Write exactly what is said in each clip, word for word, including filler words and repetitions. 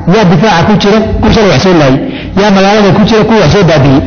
yaa difaaca ku jira ku shalay wax soo laayay yaa magaalada ku jira kuwa wax soo baabiyey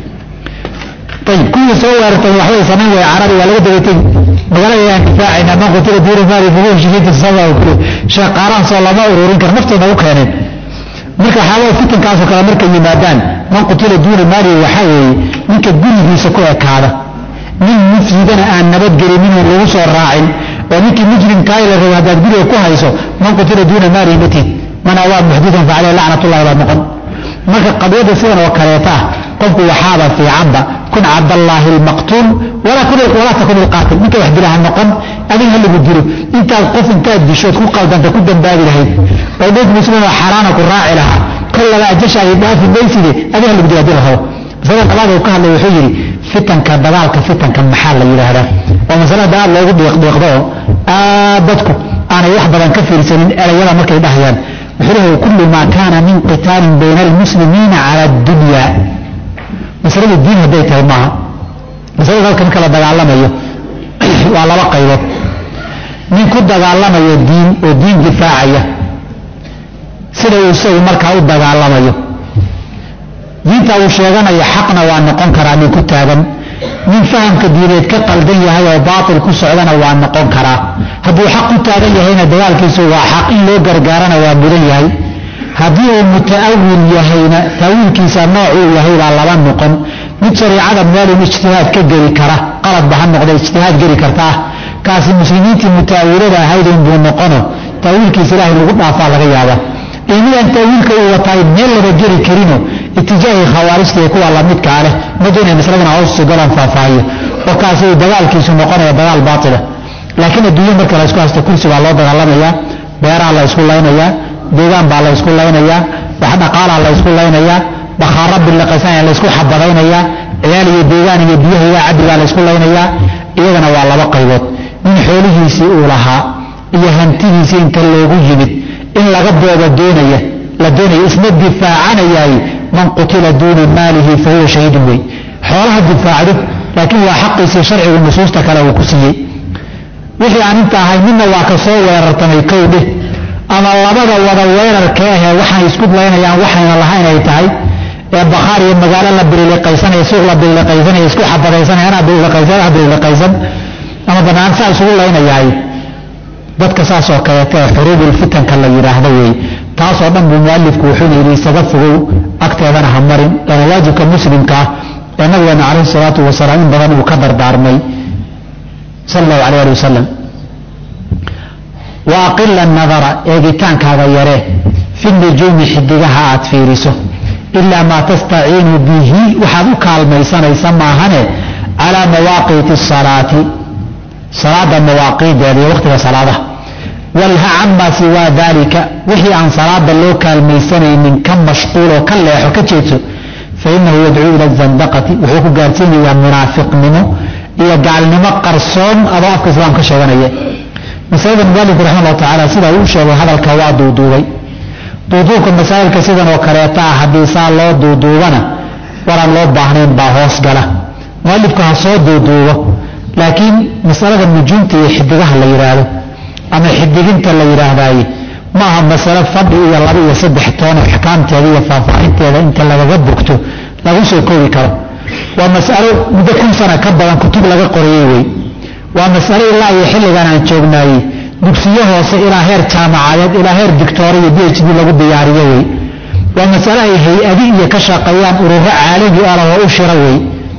ayib kuwii soo weerartay waxbay samayn way carabi waa laga dabategi magaalada yaan difaacayna man qutila duuna maali fahuwa shahiidun sabaa kule shaqaaraan soo lama ururin kara naftooda u keeneen marka xaalada fitankaasoo kale markay yimaadaan man qutila duuna maali waxaa weeye ninka gurigiisa ku ekaada nin mufsidana aan nabadgelinin oo lagu soo raacin oo ninkii mujrimkaa la rabo haddaad guriga ku hayso man qutila duuna maalihi matid man awaa muxdidan fa caleyh lacnatullahi baa noqon marka qadiyada sidan oo kaleeta ah qofku waxaaba fiicanba kun cabdallaahi almaqtuul walaa takun ilqaatil ninka wax dilaha noqon adiga ha lagu dilo intaad qof intaad dishood ku qaldanta ku dambaabi lahayd oo dad muslimoo xaaraana ku raaci lahaa kollaba ajasha ay dhaafi mayside adiga ha lagu dilo hadii la rabo masalada labaad uu ka hadlay wuxuu yidhi fitanka dagaalka fitanka maxaa la yidhaahdaa oo masalada aad loogu dhiiqdhiiqdo oo aad dadku aanay wax badan ka fiirsanin erayada markay dhahayaan wuxuu leeyahay kullu maa kaana min qitaalin bayna almuslimiina cala addunya masalada diin hadday tahay maaha masalada halka marka la dagaalamayo waa laba qaybood nin ku dagaalamayo diin oo diin difaacaya sida uu isagu markaa u dagaalamayo diinta uu sheeganayo xaqna waa noqon karaa nin ku taagan nin fahamka diineed ka qaldan yahay oo baatil ku socdana waa noqon karaa hadduu xaq ku taagan yahayna dagaalkiisu waa xaq in loo gargaarana waa mudan yahay haddii uu muta'awil yahayna ta'wiilkiisa noocuu yahay baa laba noqon mid shariicada meelun ijtihaad ka geli kara qaladba ha noqda ijtihaad geli kartaa kaasi muslimiintii muta'awilada ahayd unbuu noqono ta'wiilkiisa ilaahay lagu dhaafaa laga yaaba iyo midaan ta'wiilka uu wataay meel laba geli karino itijaahii khawaarijta ee kuwa lamidkaa leh ma doonaya masaladana hoosu galaan faahfaahiyo oo kaasi uu dagaalkiisu noqonayo dagaal baatila laakiin adduunya marka la isku haysto kursi baa loo dagaalamayaa beeraha la isku laynayaa deegaan baa la isku laynayaa wax dhaqaalaa la isku laynayaa bakhaara biliqaysanaya la isku xabadaynayaa ciyaal iyo deegaan iyo biyaha iyo cabbi baa la isku laynayaa iyagana waa laba qaybood nin xoolihiisii uu lahaa iyo hantidiisii inta loogu yimid in laga booba doonaya la doonaya isna difaacanayaay man qutila duuna maalihi fa huwa shahiidun wey xoolaha difaacdo laakiin waa xaqiisii sharcigu nusuusta kale uu ku siiyey wixii aan inta ahay midna waa ka soo weerartamay kowdhe ama labada wada weerarka ahee waxay isku laynayaan waxayna lahayn ay tahay ee bakhaar iyo magaalo la biriliqaysanaya suuq la biriliqaysanaya isku xabadaysanaya anaa biriliqaysan ah biriliqaysan ama banaan saa isugu laynayaay dadka saas oo kaleeta ee xuruubul fitanka la yidhaahdo wey taasoo dhan buu mualifku wuxuuna yidhi isaga fogow agteedana ha marin lana waajibka muslimka ah ee nabigeena calayhi salaatu wasalaam in badan uu ka dardaarmay sala allahu calayh ali wasalam wa aqila nadara eegitaankaaga yaree fi nujuumi xidigaha aad fiiriso ilaa maa tastaciinu bihi waxaad u kaalmaysanaysa maahane calaa mawaaqiiti asalaati salaada mawaaqiideeda iyo waqtiga salaadaha walha camaa siwaa daalika wixii aan salaada loo kaalmaysanaynin ka mashquuloo ka leexo ka jeedso fa inahu yadcuu ila azandaqati wuxuu ku gaarsiinayaa munaafiqnimo iyo gaalnimo qarsoon adoo afka islaamka sheeganaya masalada mualifku raxima allahu tacaala sida uu sheegay hadalka waa duuduubay duuduubka masaa'ilka sidan oo kaleeta ah haddii saa loo duuduubana waraan loo baahnayn baa hoos gala mualifku ha soo duuduubo laakiin masalada nujuumta iyo xidigaha la yidhaahdo ama xidiginta la yidhaahdaaye ma aha masalo fadhi iyo laba iyo saddex toon axkaamteeda iyo faahfaahinteeda inta lagaga bogto lagu soo koobi karo waa masalo muddo kun sana ka badan kutub laga qorayey wey waa masalo ilaa iyo xilligan aan joognaayey dugsiyo hoose ilaa heer jaamacadeed ilaa heer dictoora iyo b h d lagu diyaariyo wey waa masalo ay hay-adi iyo ka shaqeeyaan ururo caalami ah oo u shira wey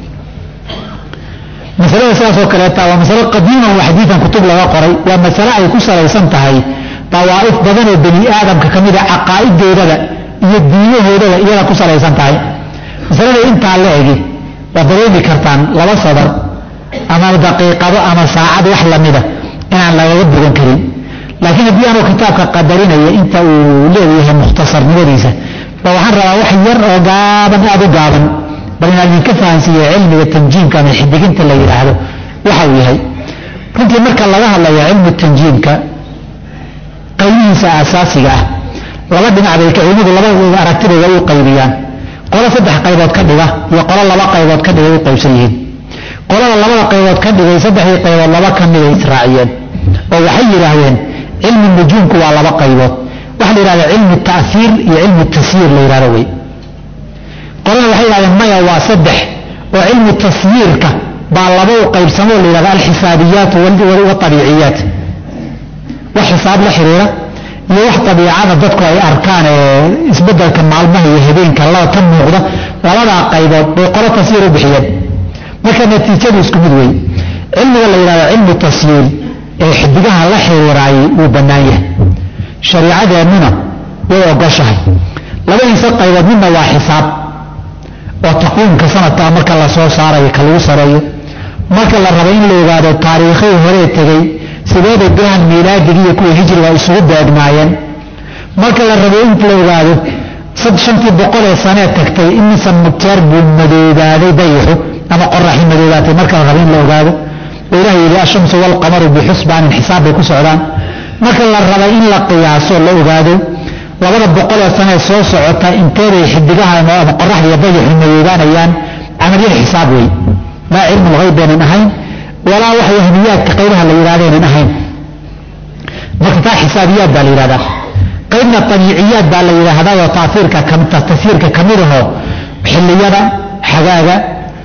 masalada sidaasoo kaleeta waa masalo qadiiman wa xadiidan kutub laga qoray waa masalo ay ku salaysan tahay dawaa'if badan oo bani aadamka ka mida caqaa'idoodada iyo diimahoodada iyada ku salaysan tahay masalada intaa la egi waad dareemi kartaan laba sadar ama daqiiqado ama saacad wax lamida inaan lagaga bogan karin laakiin haddii aanuu kitaabka qadarinaya inta uu leeyahay mukhtasarnimadiisa ba waxaan rabaa wax yar oo gaaban aada u gaaban bal inaan idinka fahansiiyo cilmiga tanjiimka ama xidiginta la yidhaahdo waxa uu yahay runtii marka laga hadlayo cilmu tanjiimka qaybihiisa aasaasiga ah laba dhinac bay cilmigu laba aragtidooda u qaybiyaan qolo saddex qaybood ka dhiga iyo qolo laba qaybood ka dhiga u qaybsan yihiin qolada labada qaybood ka dhigay saddexdii qaybood laba ka mida israaciyeen oo waxay yidhaahdeen cilmi nujuumku waa laba qaybood waxa la yidhahda cilmu ta'hiir iyo cilmu tasyiir la yidhahdo wey qolana waxay yidhahdeen maya waa saddex oo cilmu tasyiirka baa laba u qaybsamoo la yidhahda alxisaabiyaat waalطabiiciyaat wax xisaab la xiriira iyo wax dabiicada dadku ay arkaan ee isbedelka maalmaha iyo habeenka laba ka muuqda labadaa qaybood bay qolo tasyiir u bixiyeen marka natiijadu isku mid wey cilmiga la yidhahdo cilmu tasyiir ee xidigaha la xiriiraayay wuu bannaan yahay shariicadeennuna way ogoshahay labadiisa qaybood midna waa xisaab oo taqwiimka sanadkaa marka la soo saarayo ka lagu sareeyo marka la rabo in la ogaado taariikhii horee tegey sideeday bilahan miilaadig iyo kuwa hijriga isugu beegnaayeen marka la rabo in la ogaado shantii boqol ee sanee tagtay imisa mugteer buu madoobaaday dayixu ama qoraxi madoobaatay marka la rabo in la ogaado oo ilaah yidhi ashamsu waalqamaru bixusbaanin xisaab bay ku socdaan marka la raba in la qiyaaso la ogaado labada boqol ee sanee soo socota inteeday xidigaha ama qoraxda iyo dayixu madoobaanayaan camaliyada xisaab wey laa cilmu lghayb beenan ahayn walaa wax wahmiyaadka qaybaha la yidhahdeenan ahayn marka taa xisaabiyaad baa la yidhahdaa qaybna tabiiciyaad baa la yidhaahdaa oo taaiirka tasiirka ka mid ahoo xilliyada xagaaga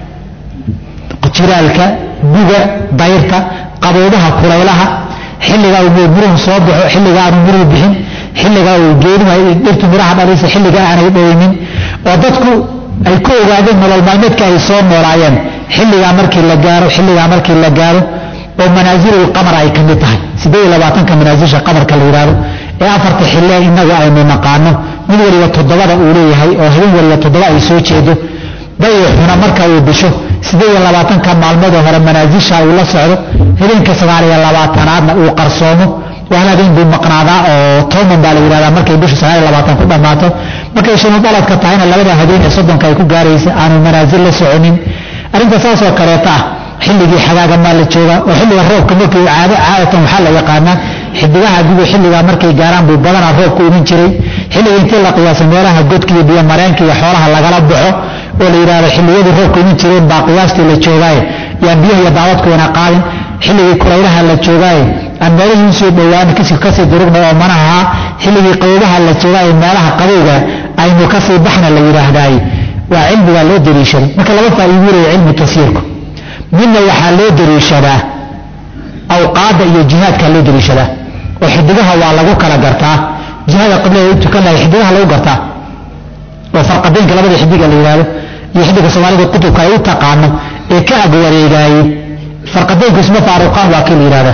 jiraalka buga dayrta qaboobaha kulaylaha xilligaa uu muruhu soo baxo xilliga aanu muruhu bixin xilligaa uu geeduha dhirtu miraha dhalisa xilliga aanay dhoweynin oo dadku ay ku ogaadeen nolol maalmeedka ay soo noolaayeen xilligaa markii la gaaro xilligaa markii la gaaro oo manaasilul qamar ay ka mid tahay siddeed iyo labaatanka manaasisha qamarka la yidhaahdo ee afarta xillee innagu aynu naqaano mid waliba toddobada uu leeyahay oo habeen waliba toddoba ay soo jeedo dayixuna marka uu bisho siddeed iyo labaatanka maalmood oo hore manaasisha uu la socdo habeenka sagaal iyo labaatanaadna uu qarsoomo waa habeen buu maqnaadaa oo tooman baa la yidhahdaa markay bishu sagaal iyo labaatan ku dhammaato markay shanu daladka tahayna labada habeen ee soddonka ay ku gaaraysa aanu manaasil la soconin arrinta saasoo kaleeta ah xilligii xagaaga maa la joogaa oo xilliga roobka markii caado caadatan waxaa la yaqaanaa xidigaha guga xilligaa markay gaaraan buu badanaa roobku iman jiray xilliga intii la qiyaasay meelaha godka iyo biyo mareenka iyo xoolaha lagala baxo oo la yidhahdo xilliyadii roobku iman jireen baa qiyaastii la joogaaye yaan biyaha iyo daadadku ina qaadin xilligii kulaylaha la joogaaye aan meelihii usoo dhowaan kasii durugna oo manaha xilligii qaboobaha la joogaaye meelaha qabowga aynu kasii baxna la yidhaahdaaye waa cilmigaa loo dariishaday marka laba faa'iidu leeyahay cilmu tasyiirku midna waxaa loo dariishadaa awqaadda iyo jihaadkaa loo dariishadaa oo xidigaha waa lagu kala gartaa jihada qiblada u tukan lahay xidigaha lagu gartaa oo farqadeynka labada xidiga la yidhaahdo iyo xidiga soomaalida qutubka ay u taqaano ee ka ag wareegaayey farqadeynku isma faaruqaan waa kii la yidhahdaa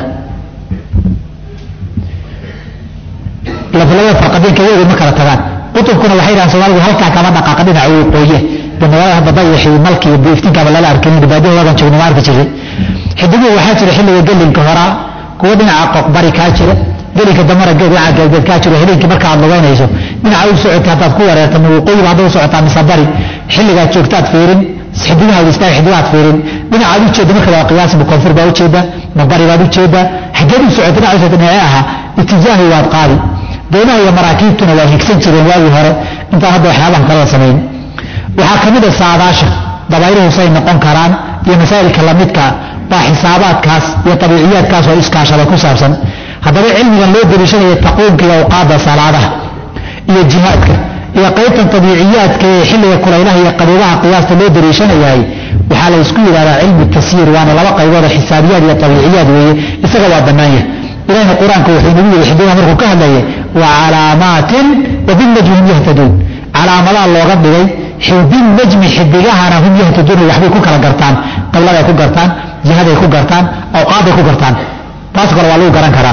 labada farqadeynka iyagu ma kala tagaan qutubkuna waxay dhahaan soomaalidu halkaa kama dhaqaaqa dhinaca waqooyi de magaalada badayaxi malki iyo buiftinkaaba lala arkin baadiyahodan joogna ma arki jiray xidiguhu waxaa jira xilliga gelinka horaa kuwa dhinaca qoqbari kaa jira gelinka damara dhinaca galbeed kaa jiro habeenkii marka aad lugaynayso dhinaca u socota haddaad ku wareerta ma waqooyiba hadda u socotaa mise bari xilligaad joogtaad fiirin xidigaha istaag xidigaad fiirin dhinacaad u jeeda marka waa qiyaasi ma koonfur baad u jeedaa ma bari baad u jeedaa xaggeed u socota dhinaca u socota dhinacee ahaa itijaahi waad qaadi doonaha iyo maraakiibtuna waa higsan jireen waagii hore intaan hadda waxyaabaha kalada samayn waxaa ka mid a saadaasha dabayluhu say noqon karaan iyo masaa'ilka lamidka baa xisaabaadkaas iyo tabiiciyaadkaas oo iskaashada ku saabsan haddaba cilmigan loo dariishanaya taqwiimka iyo awqaadda salaadaha iyo jihaadka iyo qaybtan tabiiciyaadka ee xilliga kulaylaha iyo qaboobaha qiyaasta loo dariishanayahay waxaa la isku yidhahdaa cilmu tasyiir waana laba qaybooda xisaabiyaad iyo tabiiciyaad weeye isaga waa bannaanya ilahina qur-aanka wuxuu nagu yidhi xidigaha markuu ka hadlayay wa calaamaatin wa binajmi hum yahtaduun calaamadaa looga dhigay binajmi xidigahana hum yahtaduun waxbay ku kala gartaan qibladay ku gartaan jihaday ku gartaan awqaaday ku gartaan taas kale waa lagu garan karaa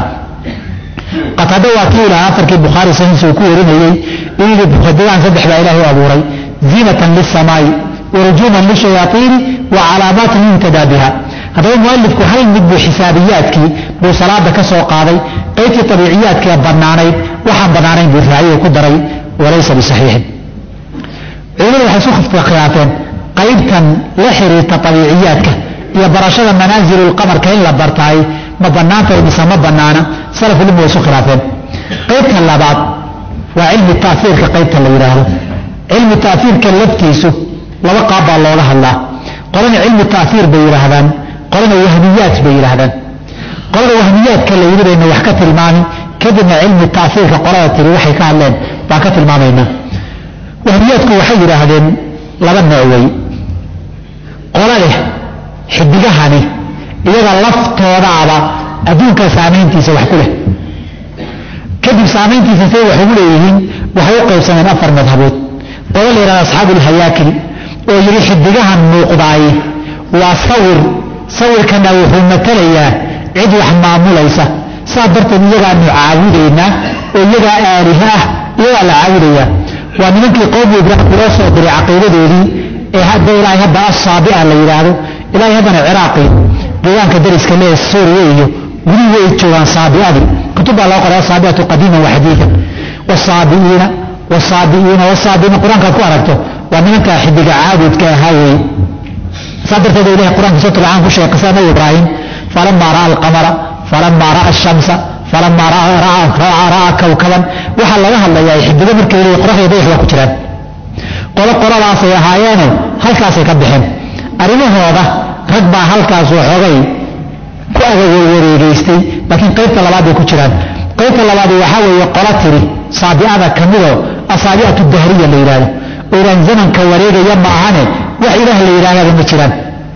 qataada waa kii ilaha afarkii bukhaari sahiisa uu ku warinayey uu yidhi xidigahan saddex baa ilaahay u abuuray ziinatan lisamaa'i warujuuman lishayaaiini wa calaamaatin yumtadaa biha haddaba mualifku hal mid buu xisaabiyaadkii buu salaada ka soo qaaday qaybtii tabiiciyaadkee bannaanayd waxaan bannaanayn buu raaciyey ku daray walaysa bisaxiixin culimadu waxay isu khilaafeen qaybtan la xiriirta tabiiciyaadka iyo barashada manaasilulqamarka in la bartaay ma bannaantahay mise ma bannaana salafulima way isu khilaafeen qaybta labaad waa cilmi taafiirka qaybta la yidhaahdo cilmi taafiirka laftiisu laba qaab baa looga hadlaa qolana cilmi taafiir bay yidhaahdaan qolana wahmiyaad bay yidhaahdaan qolada wahmiyaadka la yidhi bayna wax ka tilmaami kadibna cilmi taasiirka qolada tiri waxay ka hadleen baan ka tilmaamaynaa. wahmiyaadku waxay yidhaahdeen laba nooc wey. qola leh xidigahani iyaga laftoodaaba adduunka saamayntiisa wax ku leh, kadib saamayntiisa say wax ugu leeyihiin waxay u qaybsameen afar madhabood. qola la yidhahda asxaabuulhayaakil oo yidhi xidigahan muuqdaay waa sawir, sawirkana wuxuu matalayaa cid wax maamulaysa, saa darteed iyagaanu caabudaynaa oo iyagaa aaliha ah, iyagaa la caabudayaa. waa nimankii qowmi ibraahim loo soo diray caqiidadoodii ee hadda ilaahay hadda assaabi'a la yidhaahdo. ilaahay haddana ciraaqi deegaanka dariska lee suuriya iyo weli way joogaan saabi'adii. kutub baa loo qoray asaabi'atu qadiiman wa xadiidan, wasaabi'iina wasaabi'iina wasaabi'iina qur-aankaad ku aragto waa nimankaa xidiga caabudka ahaa weeye. saa darteed ilahay qur-aanka soo tabcaan ku sheegay qisada nabi ibraahim falamaa ra'a alqamara falamaa ra'a ashamsa falamaa ra'a kawkaban. waxaa laga hadlayaa xidigo markay leeyihin qoraxda dayax waa ku jiraan. qolo qoladaasay ahaayeeno halkaasay ka baxeen arrimahooda. rag baa halkaas waxoogay ku agawareegaystay, laakiin qaybta labaad bay ku jiraan. qaybta labaad waxaa weeye qola tiri saabi'ada ka midoo asaabi'atu dahriya la yidhahdo oo ilaan zamanka wareegaya ma ahane wax ilaah la yidhahdaba ma jiraan.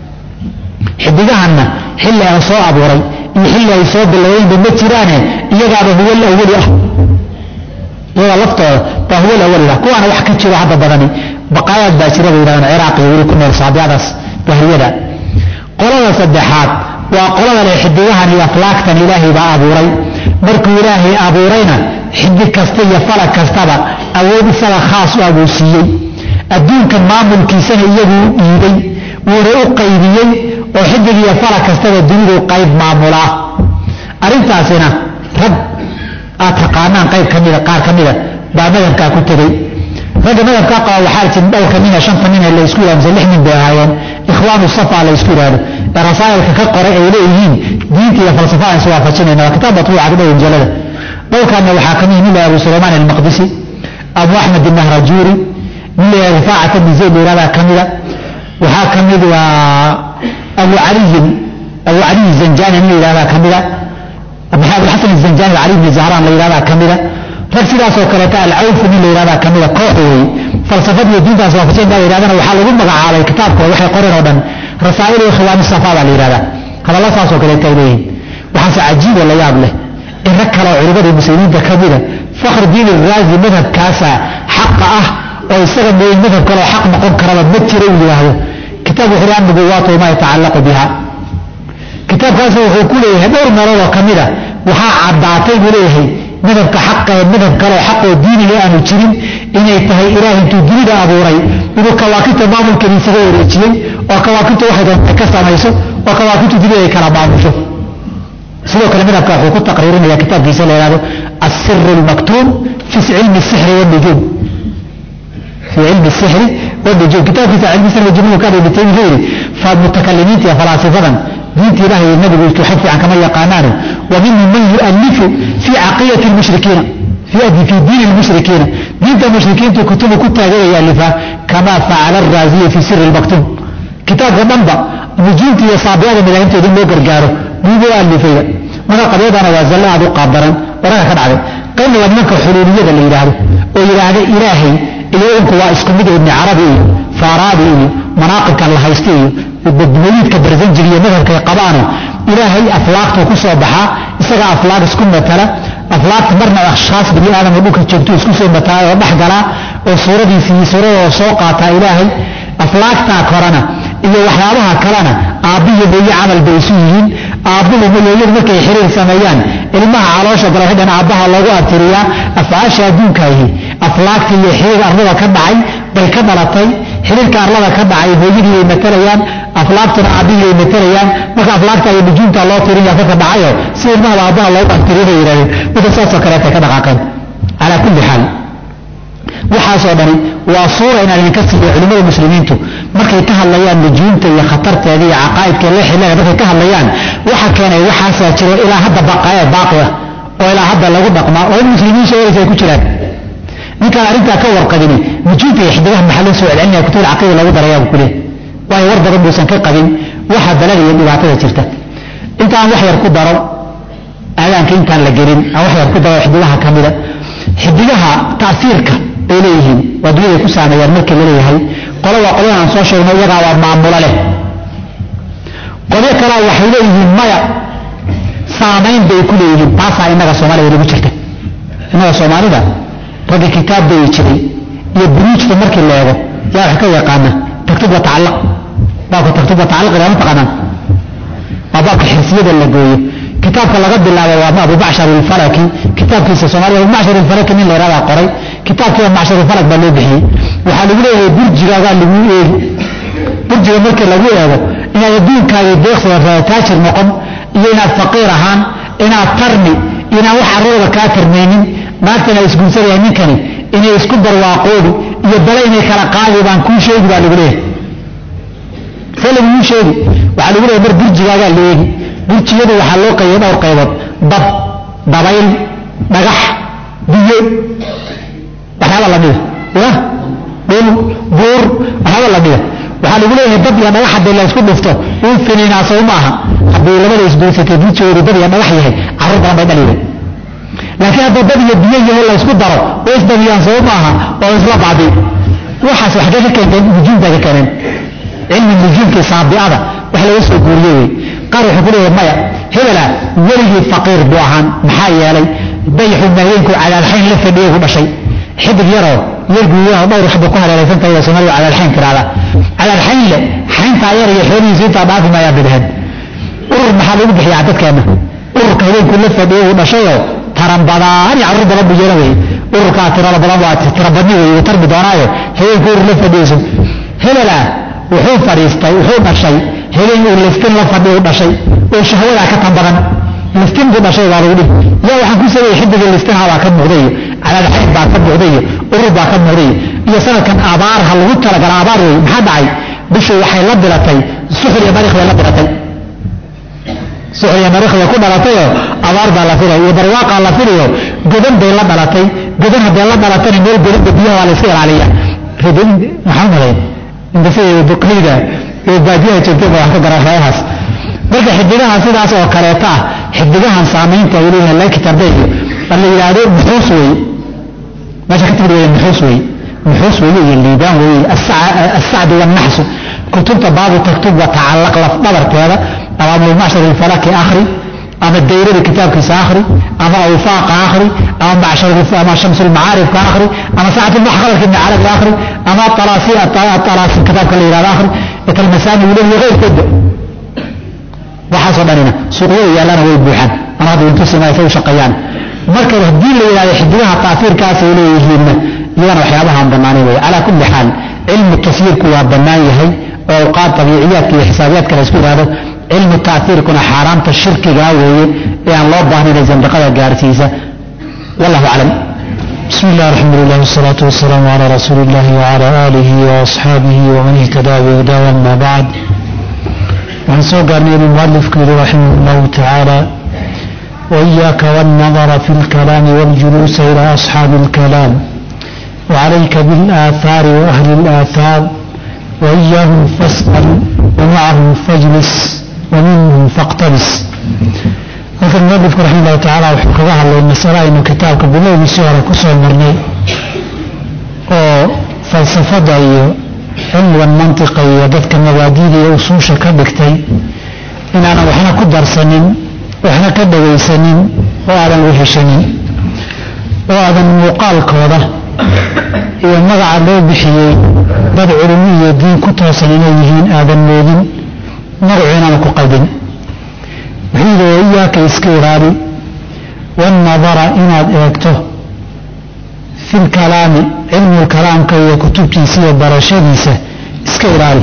xidigahanna xilli aan soo abuuray iyo xilli ay soo biloweenba ma jiraane iyagaaba huwa alawali ah, iyagaa laftooda baa huwa alawali ah. kuwaana wax ka jiro hadda badani baqaayaad baa jira bay yidhahdaan ciraaq iyo weli ku nool saabi'adaas dahriyada. qolada saddexaad waa qolada leh xidigahan iyo aflaagtan ilaahay baa abuuray. markuu ilaahay abuurayna xidig kasta iyo falag kastaba awood isaga khaas u abuu siiyey. adduunkan maamulkiisana iyaguu dhiibay, wuuna u qaybiyey oo xidig iyo falag kastaba dunidu qayb maamulaa. arrintaasina rag aad taqaanaan qayb ka mida qaar ka mida baa madhabkaa ku tegey. ragga madhabkaa qaba waxaa jir dhowrka nina shanta nina la isku yidhahdo mise lix nin bay ahaayeen, ikhwaanu safa la isku yidhahdo ee rasaa'ilka ka qoray ay leeyihiin diinta iyo falsafada aan iswaafajinayna. waa kitaab matbuuca dhow injalada. dhowrkaana waxaa ka mid nin la abu sulaymaan almaqdisi, abu axmed alnahrajuuri, nin la rifaacat ibn zayd la yidhahdaa ka mida. waxaa ka mid waa abu caliyin abu caliy zanjani nin la yidhahdaa ka mida. abulxasan azanjani cali bni zahraan la yidhahdaa ka mida. rag sidaasoo kaleeta alcawfi nin la yidhahdaa ka mida. koox weeye falsafad iyo diintaas waafajin baa la yidhahdana waxaa lagu magacaabay kitaabkooda waxay qoreen oo dhan rasaa'il iyo khiwaani safa baa la yidhahdaa. hadalla saasoo kaleeta ay leeyihin. waxaase cajiib oo la yaab leh in rag kale oo culimmada muslimiinta ka mida fakhr diin iraazi madhabkaasa xaqa ah oo isaga mooye madhab kale oo xaq noqon karaba ma jiro uu yidhaahdo. kitaab wuxuu leeyahay nubuwaatu wamaa yatacallaqu biha. kitaabkaas wuxuu ku leeyahay dhowr meelood oo ka mida waxaa caddaatay buu leeyahay madhabka xaqa ee madhab kaleoo xaq oo diiniga aanu jirin inay tahay ilaahay intuu dunida abuuray inuu kawaakibta maamulkeeda isaga wareejiyey oo kawaakibta waxay doonta ka samayso oo kawaakibta dunida ay kala maamusho. sidoo kale madhabka wuxuu ku taqriirinaya kitaabkiisa la yidhahdo asiru lmaktuum fi cilmi sixri wanujuum fi cilmi sixri wanujuum. kitaabkiisa cilmi sixri wanujuum ka dhigtay wuxuu yidhi fa mutakalimiinta iyo falaasifadan diinta ilaah iyo nabigu isku xad fiican kama yaqaanaano. wa minhum man yu'allifu fi caqidati lmushrikiina fi diini lmushrikiina. diinta mushrikiintu kutubu ku taageeraya alifaa kama facala araaziya fi siri lmaktuum. kitaabka dhanba nujuumta iyo saabiada madaahibtooda in loo gargaaro buubu alifaya. marka qabyadana waa zalla aad u qaabdaran waraga ka dhacday. qaybna waa nimanka xuluuliyada la yidhaahdo oo yidhaahda ilaahay iyo unku waa isku mid ibni carabi iyo faaraadi iyo manaaqibkan la haysta iyo badmooyiidka barzanjiga iyo madhabkay qabaano ilaahay aflaaqtuu ku soo baxaa isaga aflaaq isku matala. aflaaqta marna ashkhaas bini aadam oo dhulka joogto isku soo mataa oo dhex galaa oo suuradiisi iyo suuradooda soo qaataa ilaahay. aflaaqtaa korana iyo waxyaabaha kalena aabbiyo hooye camal bay isu yihiin. aabbuhu hooyadu markay xiriir sameeyaan ilmaha caloosha gala xidhan aabbaha loogu abtiriyaa. afcaasha adduunkaahi aflaaqta iyo xiriir arlada ka dhacay bay ka dhalatay. xiriirka arlada ka dhacay hooyadii bay matalayaan, aflaaqtuna aabbihii bay matalayaan. marka aflaaqta iyo nujuumta loo tirinaya ka dhacayo si ilmaha aabbaha loogu abtiriyo bay yidhahdeen. marka saasoo kaleetay ka dhaqaaqeen. calaa kulli xaal waxaasoo dhani waa suura inaan idinka siiyo culimmada muslimiintu markay ka hadlayaan nujuumta iyo khatarteeda iyo caqaa'idka la xilaya markay ka hadlayaan waxa keenay waxaasaa jiro ilaa hadda baqaaya baaqi ah oo ilaa hadda lagu dhaqmaa oo muslimiin sheegaysa ay ku jiraan. ninkaan arrintaa ka warqabini nujuumta iyo xidigaha maxaa loo soo celcelinaya kutubul caqiida lagu darayaa buu ku leeyahay. waayo war badan buusan ka qabin waxa dalada iyo dhibaatada jirta. intaan wax yar ku daro aadaanka intaan la gelin aan wax yar ku daro xidigaha ka mida xidigaha taasiirka ay leeyihiin waa duniyada ku saameeyaan markii la leeyahay qolo waa qolada aan soo sheegno iyagaa waa maamulo leh qolyo kalaa waxay leeyihiin maya saamayn bay ku leeyihiin taasaa innaga soomaalida lagu jirta innaga soomaalida ragga kitaab bay jiray iyo buruujta markii la eego yaa wax ka yaqaana taktub wa tacallaq baabka taktub wa tacallaq ilaa mataqaanaan waa baabka xirsiyada la gooyo kitaabka laga bilaabo waa abu bacshar alfalaki kitaabkiisa soomaaliya abu bacshar alfalaki nin la yidhahdaa qoray kitaabkiiba bacshar alfalak baa loo bixiyey waxaa lagu leeyahay burjigaagaa lagu eegi burjiga markii lagu eego inaad adduunkaagii deeqsada taajir noqon iyo inaad faqiir ahaan inaad tarmi inaan wax carruurda kaa tarmaynin naagtana isguursanaya ninkani inay isku barwaaqoobi iyo bale inay kala qaadi baan kuu sheegi baa lagu leeyahay see laguu sheegi waxaa lagu leeyahay mar burjigaagaa la eegi burjiyadu waxaa loo qaybay dhowr qaybood dab dabayl dhagax biyo waxyaaba la mida ya dhul buur waxyaaba la mida waxaa lagu leeyahay dad iyo dhagax haddii la isku dhufto uu finiinaa sow maaha haddii labada isguursatay burjigoodu dad iyo dhagax yahay carruur badan bay dhaliyeen laakiin haddii dad iyo biyo yahay la isku daro way isdabiyaan sow maaha oo isla bacdi waxaas waxgee ka keenteen nujuumta ka keeneen cilmi nujuumkii saabi'ada wax laga soo guuriye wey qaar wuxuu ku leeyahay maya hebela weligii faqiir buu ahaan maxaa yeelay dayaxu maayeenku cadaalxayn la fadhiyay ku dhashay xidig yaroo yarguuyaha dhowr waxba ku hareeraysan tahay Soomaaliya cadaalxayn kiraada cadaalxayn le xaynta yar iyo xoolihiisa inta dhaafi maaya bidhaan urur maxaa lagu bixiyaa dadkeena ururka haweenku la fadhiyay ku dhashayo taran badaan iyo carruur badan buu yeelanayay ururka tirada badan waa tira badni way tarbi doonaayo haweenku urur la fadhiyayso hebela wuxuu fariistay wuxuu dhashay haween uu liftin la fadhiyo u dhashay oo shahwada ka tan badan liftin buu dhashay waa lagu dhig yaa waxaan ku sameeyay xidiga liftinha waa ka muuqday calaad xid baa ka muuqday urur baa ka muuqday iyo sanadkan abaar ha lagu talagal abaar way maxaa dhacay bishu waxay la dilatay suxur iyo mariikh la dilatay suxur iyo mariikh ku dhalatay abaar baa la firay iyo barwaaqa la firayo godan bay la dhalatay godan haday la dhalatay meel godan biyaha waa la iska ilaaliya ridin maxamed inta si buqliga ee baadiyaha joogtay baa ka garaafayahaas marka xidigaha sidaas oo kaleeta ah xidigahan saamaynta ay leeyihiin laakiin tarbiyo bal yiraahdo muxuus way meesha ka tiriyay muxuus way muxuus way iyo liibaan way as-sa'd wal nahs kutubta baabu taktub wa ta'allaq laf dabarteeda awaam al-mashar al-falak akhri ama dayrada kitabkiisa akhri ama awfaaq akhri ama bashar ama shams al-ma'arif akhri ama sa'at al-mahqar ibn arab akhri ama talasi at-talasi kitabka la yiraahdo akhri kalmasani wali غير كده waxaasoo dhanina suuqyada yaalana way buuxaan ama hadda intu sameeyay u shaqeeyaan marka hadii la yiraahdo xidigaha taasiirkaas ay leeyihiin iyana waxyaabaha banaanay way ala kulli xaal cilmu tasiirku waa banaan yahay oo qaab tabiiciyaadka iyo xisaabiyaadka la isku yiraahdo cilmu taasiirkuna xaraamta shirkiga weeye ee aan loo baahnayn zandaqada gaarsiisa wallahu a'lam بسم الله الحمد لله والصلاة والسلام على رسول الله وعلى آله وأصحابه ومن اهتدى بهداه أما بعد وعن سوقرني المؤلف رحمه الله تعالى وإياك والنظر في الكلام والجلوس إلى أصحاب الكلام وعليك بالآثار وأهل الآثار وإياهم فاسأل ومعهم فاجلس ومنهم فاقتبس لكن المؤلف رحمه الله تعالى وحكمها لأن السراء إنه كتابك بلوغ بسيارة كسر مرني وفلسفة علم المنطقة وذاتك المبادئ وصوشة كبكتي إن أنا وحنا كدر سنين وحنا كدوي سنين وعلى الوحي سنين وهذا المقال كوضة إذا مضع له بحيي بد علمية دين كتر سنين يهين هذا المودين مرعنا مكقدين وحيد وإياك إسكيراري والنظر إناد إيكته في الكلام علم الكلام كي كتبتي سيا برشديسة إسكيراري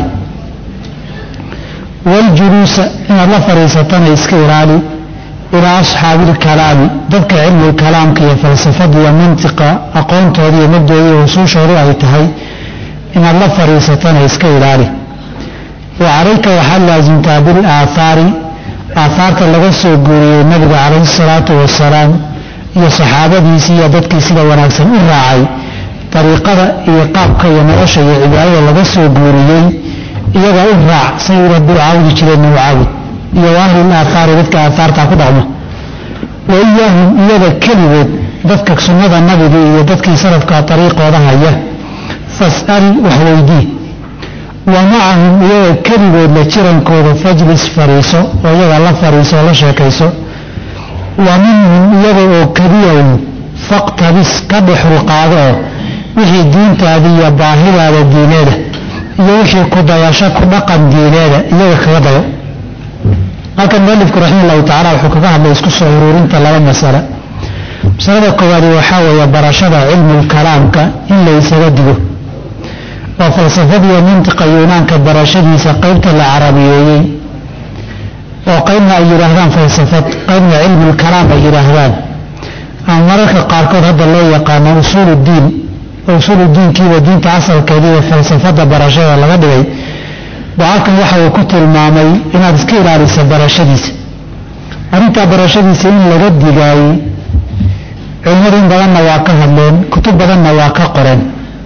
والجلوس إن الله فريستنا إسكيراري إلى أصحاب الكلام ذلك علم الكلام كي فلسفة ومنطقة أقوم تهدي مبدأي وصوش رؤيتهي إن الله فريستنا إسكيراري وعليك وحل لازم تابل آثاري آثارك لغسو قولي النبي عليه الصلاة والسلام يا صحابتي يا dadkii sida wanaagsan u raacay tariiqada iyo qaabka iyo nolosha iyo cibaadada lagasoo guuriyay iyaga u raac say rabbi caawdi jireen u caawid iyo ahli aathar dadka aatharta ku dhaqmo وإياهم إياذا كلمة ذاتك سنة النبي وذاتك سلفك طريق وضعها فاسأل وحويدي ومعهم إياذا كلمة لترن كود فاجلس فريسو وإياذا الله فريسو ولا شاكيسو ومنهم إياذا كبير فاقتبس كبح القاضي وحي دين تهدي باهرة على الدينية يوحي كداياشا كدقا دينية إياذا كبير halkan muallifku raximahullahu tacaala wuxuu kaga hadlay isku soo ururinta laba mas'ala masalada koowaad waxaa weeye barashada cilmi kalaamka in la isaga digo oo falsafada mintiqa yunaanka barashadiisa qaybta la carabiyeeyay oo qaybna ay yiraahdaan falsafad qaybna cilmi kalaam ay yiraahdaan ama mararka qaarkood hadda loo yaqaano usuuludiin usuuludiinkii waa diinta asalkeedii ee falsafada barashada laga dhigay halkan waxa uu ku tilmaamay inaad iska ilaaliso barashadiisa arrintaa barashadiisa in laga digaayey culimadu in badanna waa ka hadleen kutub badanna waa ka qoreen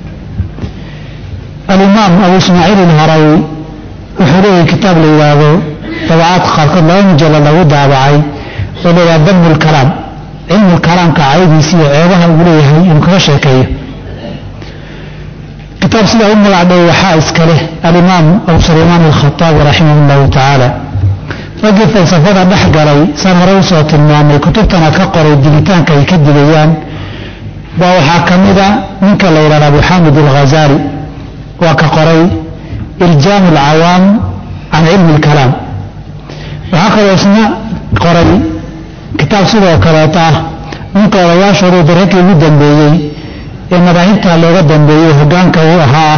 alimaam abu ismaaciil alharawi wuxuu leeyahay kitaab la yidhaahdo dabacaad qaarkood laba mujallad lagu daabacay oo la yidhahdo damu lkalaam cilmu lkalaamka caydiisa iyo ceebaha uu leeyahay inuu kaga sheekeeyo كتاب سيدة أم العدو وحائز كله الإمام أبو سليمان الخطابي رحمه الله تعالى رجل فلسفة بحقري سان روسة المامي كتبتنا كقري الدلتان كي يكدليان وحاكمدا منك ليلة أبو حامد الغزالي وكقري إلجام العوام عن علم الكلام وهكذا اسماء قري كتاب سيدة وكراته منك وياشر درك جدا بيجي ee madaahibta looga dambeeyay hogaanka uu ahaa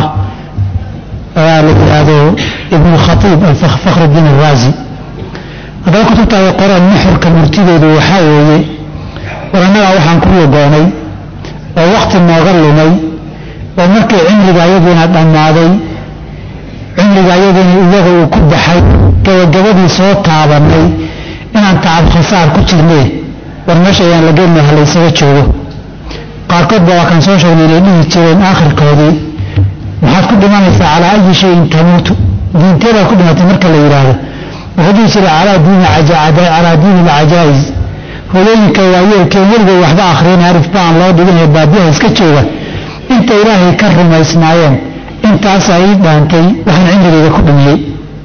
ayaa la yiraahdo ibn khatib al-fakhruddin al-razi hadaba kutubta ay qoraan nuxurka murtideedu waxa weeye waranaga waxaan ku yogoonay oo waqti nooga lumay oo markii cimriga ayaguna dhamaaday cimriga ayaguna iyaga uu ku baxay gabagabadii soo taabanay inaan tacab khasaar ku jirnay war meesha ayaan la geynay halaysaga joogo qaarkood baa kan soo sheegnay inay dhihi jireen aakhirkoodii maxaad ku dhimanaysaa calaa ayi shayin tamuutu diinteedaa ku dhimatay marka la yidhaahdo wuxuu dhihi jiray calaa diini calaa diini alcajaa'iz hooyooyinka waayeelkeen weligay waxba akhriyin arif baan loo dhiginaya baadiyaha iska jooga inta ilaahay ka rumaysnaayeen intaasaa ii dhaantay waxaan cimrigayga ku dhumiyey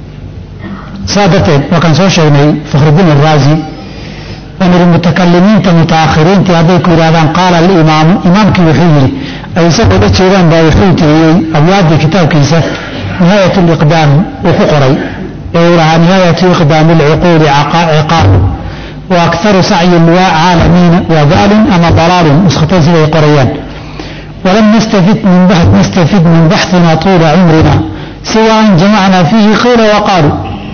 saa darteed waa kan soo sheegnay fakhruddin alraazi أمر المتكلمين متأخرين هذا كيرادان قال الإمام إمام كي وحيري أي سبب تشيران باوحيتي أبيات كتاب كيسة نهاية الإقدام وفقري يورها نهاية إقدام العقول عقاب وأكثر سعي العالمين وبال أما ضلال مسختين سيدي قريان ولم نستفد من بحث نستفد من بحثنا طول عمرنا سواء جمعنا فيه قيل وقالوا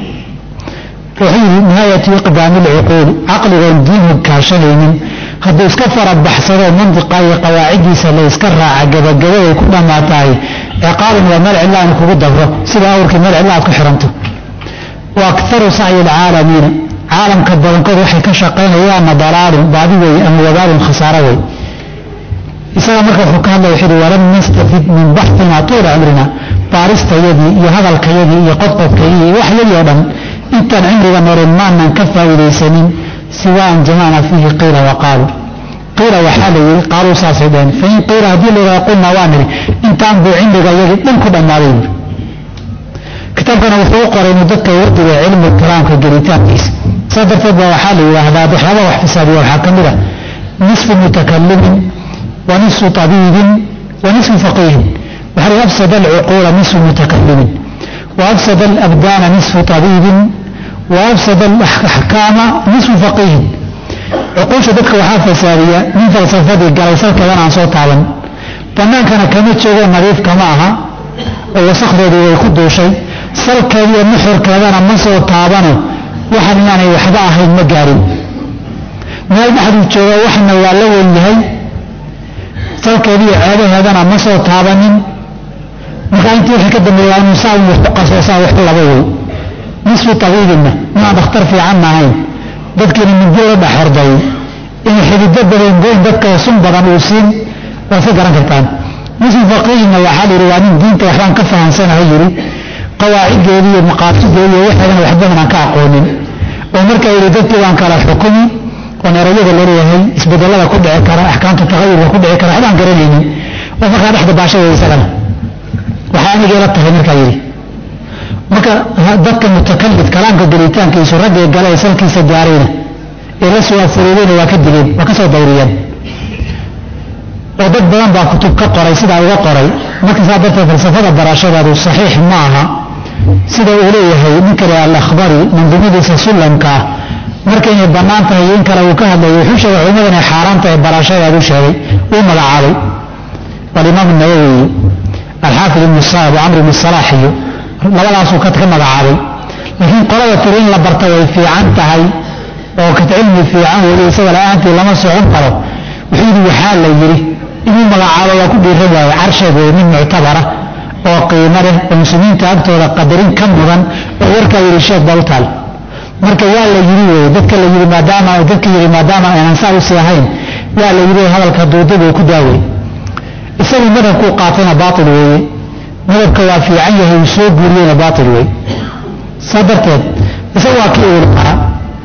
وحين نهاية إقدام العقول عقل والدين كاشلين هذا يسكفر بحثه منطقة قواعد سلا يسكر عجب الجواب يكون ما تاي عقال ومرع الله نكون الدفرة سلا أورك مرع الله كحرمته وأكثر سعي العالمين عالم كبر كل وحي كشقين هو أن ضلال بعدي أن وبال خسارة إسلام مركز حكام وحيد ولم نستفيد من بحثنا طول عمرنا بارست يدي يهذا الكيدي يقطب كيدي وحي اليوم intaan cimriga noolin maanan ka faa'iidaysanin siwaan jamaana fiihi qiila waqaalu qiila waxaa la yidhi qaaluu saasay dhaheen fain qiila haddii la yidhaha qulnaa waa nidhi intaan buu cimriga iyagii dhan ku dhammaaday buuri kitaabkana wuxuu u qoray inuu dadka wardiga cilmi kalaamka gelitaankiisa saa darteed baa waxaa la yidhaahdaa waxyaaba wax fisaabiya waxaa ka mid ah nisfu mutakalimin wa nisfu tabiibin wa nisfu faqiihin waxaa la afsada alcuquula nisfu mutakalimin وأفسد الأبدان نصف طبيب وأفسد الأحكام نصف فقيه عقوش دك وحافة سارية من فلسفة الجلسة كذا عن صوت عالم بنان كان كمية شيء نظيف كماها ووسخ ذي ويخدو شيء سل كذي النحر كذا من صوت عالم وحن يعني وحدا أهل المجاري ما يبحث شيء وحنا ولو اللي سل كذي هذا هذا من صوت عالم markaa intii wixii ka dambeeya inuu saa wax ku qasaysaa wax laba way nisfu tawiidina ma dhakhtar fiican maahayn dadkii min dil la xorday in xididda badan goyn dadka sun badan uu siin waa si garan kartaan nisfu faqiihna waxa la yiri in diinta waxaan ka fahansanahay yiri qawaacideedii iyo maqaasideedii waxaan wax badan aan ka aqoonin oo marka ay dadkii waan kala xukumi ونريد لريه اسبدل الله كل عكرة أحكام التغير وكل عكرة هذا عن قرنيني وفقا نحن بعشرة ويسألنا وحاني جلبته من كيري marka dadka mutakalid kalaamka galitaankiisu rag ee galay salkiisa gaarayna ila soo furudeen waa ka digeen waa ka soo dawriyeen oo dad badan baa kutub ka qoray sida uga qoray marka saabta falsafada barashadaadu saxiix ma aha sida uu leeyahay ninka al-akhbari manduumadiisa sulamka marka inay banaan tahay in kale uu ka hadlayo wuxuu sheegay culimadana xaraam tahay barashadaadu sheegay uu magacaabay wal-imaam an-nawawi al-hafiz ibn sa'd amr ibn salah labadaasuu ka magacaabay laakiin qolada tirin la barta way fiican tahay oo ka cilmi fiican weli isaga la'aantii lama socon karo wuxuu yidhi waxaa la yidhi inuu magacaabo waa ku dhiiran waayo carsheedu nin muctabara oo qiimo leh oo muslimiinta agtooda qadarin ka mudan oo warkaa yidhi sheeg baa u taal marka waa la yidhi wey dadka la yidhi maadaama dadka yidhi maadaama aanan saa usii ahayn waa la yidhi hadalka duudubu ku daawey isagu madhabkuu qaatayna baatil weeye madhabka waa fiican yahay uu soo guuriyeyna baatil wey saa darteed isaga waa kii uu lahaa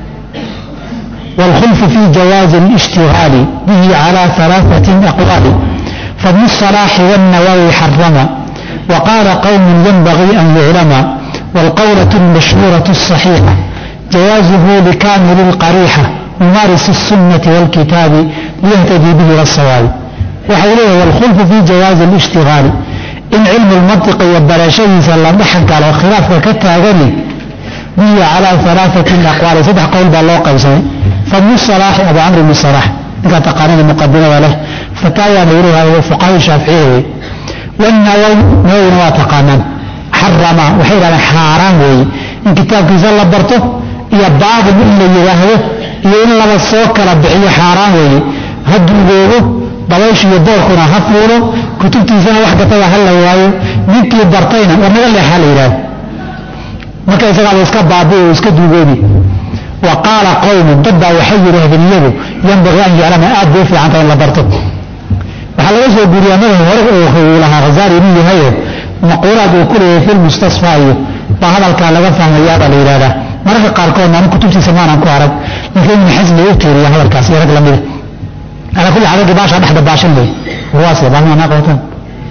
والخلف في جواز الاشتغال به على ثلاثة أقوال فابن الصلاح والنووي حرما وقال قوم ينبغي أن يعلم والقولة المشهورة الصحيحة جوازه لكامل القريحة ممارس السنة والكتاب ليهتدي به للصواب وحوله والخلف في جواز الاشتغال إن علم المنطق والبلاشي سلم حق على خلاف كالتاغني به على ثلاثة أقوال صدح قول بالله قيسي فابن الصلاح أبو عمرو بن الصلاح كانت تقارن المقدمة له فتاوى نورها وفقهاء الشافعي والنووي نووي وتقانن حرم وحير على حرام وي إن كتاب كيسان لبرته يا بعض اللي يراهوه يقول لما الصوك ربعي حرام وي هدوا بيوه بلاش يدور كنا هفوله كتب تيسان واحدة توا هلا ويايو منكي برطينا ونقل لي حالي له ما كان يسأل على اسكاب بابوه واسكاب دوبيني وقال قوم ضد وحير هذنيه ينبغي أن يعلم آد في عن طين لبرته وحال يسوى بريانه ورقه لها غزاري منه هيه مقولات وكله في المستصفى وهذا الكلام لغا فهم يابا لإرادة مرحة قاركون أنا كتبت سمانا كوارد لكن من حزب يوتوري هذا الكاس يرد لمده على كل عدد باشا بحد باشا لي واسع بهم أنا قوتهم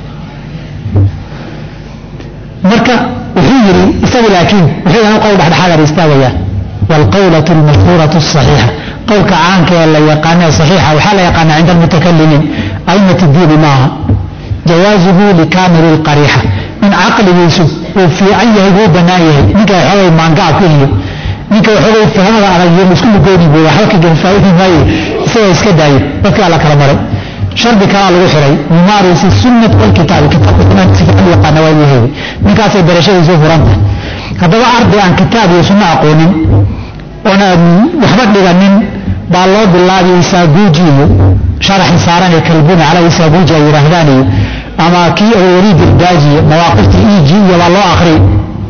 مركة وحيري استوى لكن وحيري أنا قول بحد حاجة يستوى والقولة المشهورة الصحيحة قولك عنك ولا يقانا صحيحة وحال يقانا عند المتكلمين أئمة الدين معها جوازه لكامل القريحة من عقل يوسف وفي أيه هو بنايه نيكا يحوي مانقع كله نيكا يحوي فهمه على اليوم كل قولي بولا حلقة جنفائه ماي سوى اسكداي وكي على كلامه شرب كلام الوحري ممارس السنة والكتاب كتاب كمان سيكون يقانا ويه نيكا سيبرشي يوسف رمته هذا عرض عن كتاب يسمى أقونين وانا وحبت لغنين بالله بالله يساقوجي شرح ساران يكلبون على يساقوجي يرهداني اما كي يريد الداجي مواقف ايجي والله اخري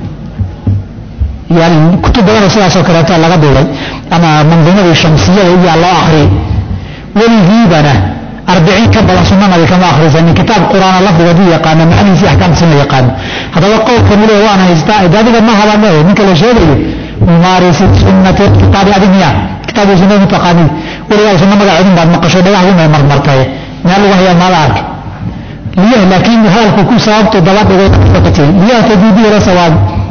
يعني كتب بيانا سياسة سكرتها لغا دولي اما منظومة الشمسية ويجي الله اخري والهيبنا أربعين كبلا سنة نبي كما أخرج أن كتاب قرآن اللفظ ودي يقان معني في أحكام سنة يقان هذا وقوف كمله وانا يزداء ذلك ما هذا ما منك الأشياء ممارس سنة كتاب أدنيا كتاب سنة متقاني ولله سنة مدى عدن بعد مقشة بلا هم يمر مرتاية نالوا وهي مالارك ليه لكن هذا الكوكو سوابت الضواب بغير تفتتين ليه تجيبه ولا سواب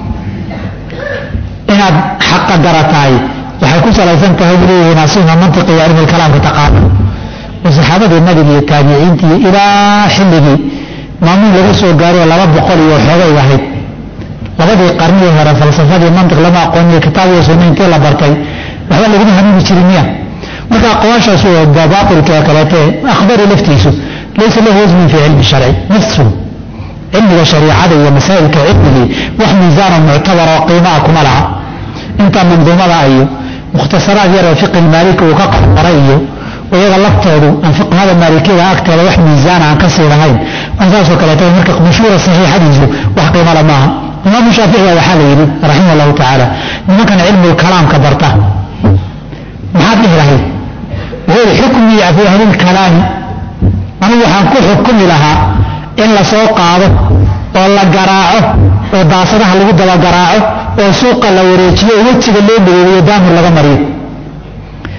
إنها حق درتاي وحيكون سلسان تهدري ناسوها منطقي علم الكلام فتقاني وصحابة النبي التابعين إلى حله مامون لغسو قاري لما بقول يوحوغي واحد لغدي قرنيه هذا فلسفة المنطق لما قلنا كتاب وسنين كلا بركي وهذا اللي قلنا هنين بشرينيا متى قواشا سوى الضباط الكاكلاته أخبار لفتيسو ليس له وزن في علم الشرعي نفسه علم الشريعة ومسائل كعلمه وحميزانا معتبر وقيماكم لها انت منظومة رأيه مختصرات يرى فقه المالك وقاقع رأيه ويغا لفتوضو أنفق هذا المالكي أكتر وح ميزان عن كسر هين وانتاسو كالتين مركق مشهورة صحيح حديثه وحقيم على معها إمام الشافعي وحاله رحمه الله تعالى لما كان علم الكلام كبرته محاده رهي وهو حكمي في أهل الكلام أنا وحنكو حكمي لها إلا سوق هذا ولا قراعه وداصرها اللي قد قراعه وسوق اللوريتي ووجه اللي بيدامه لغا مريض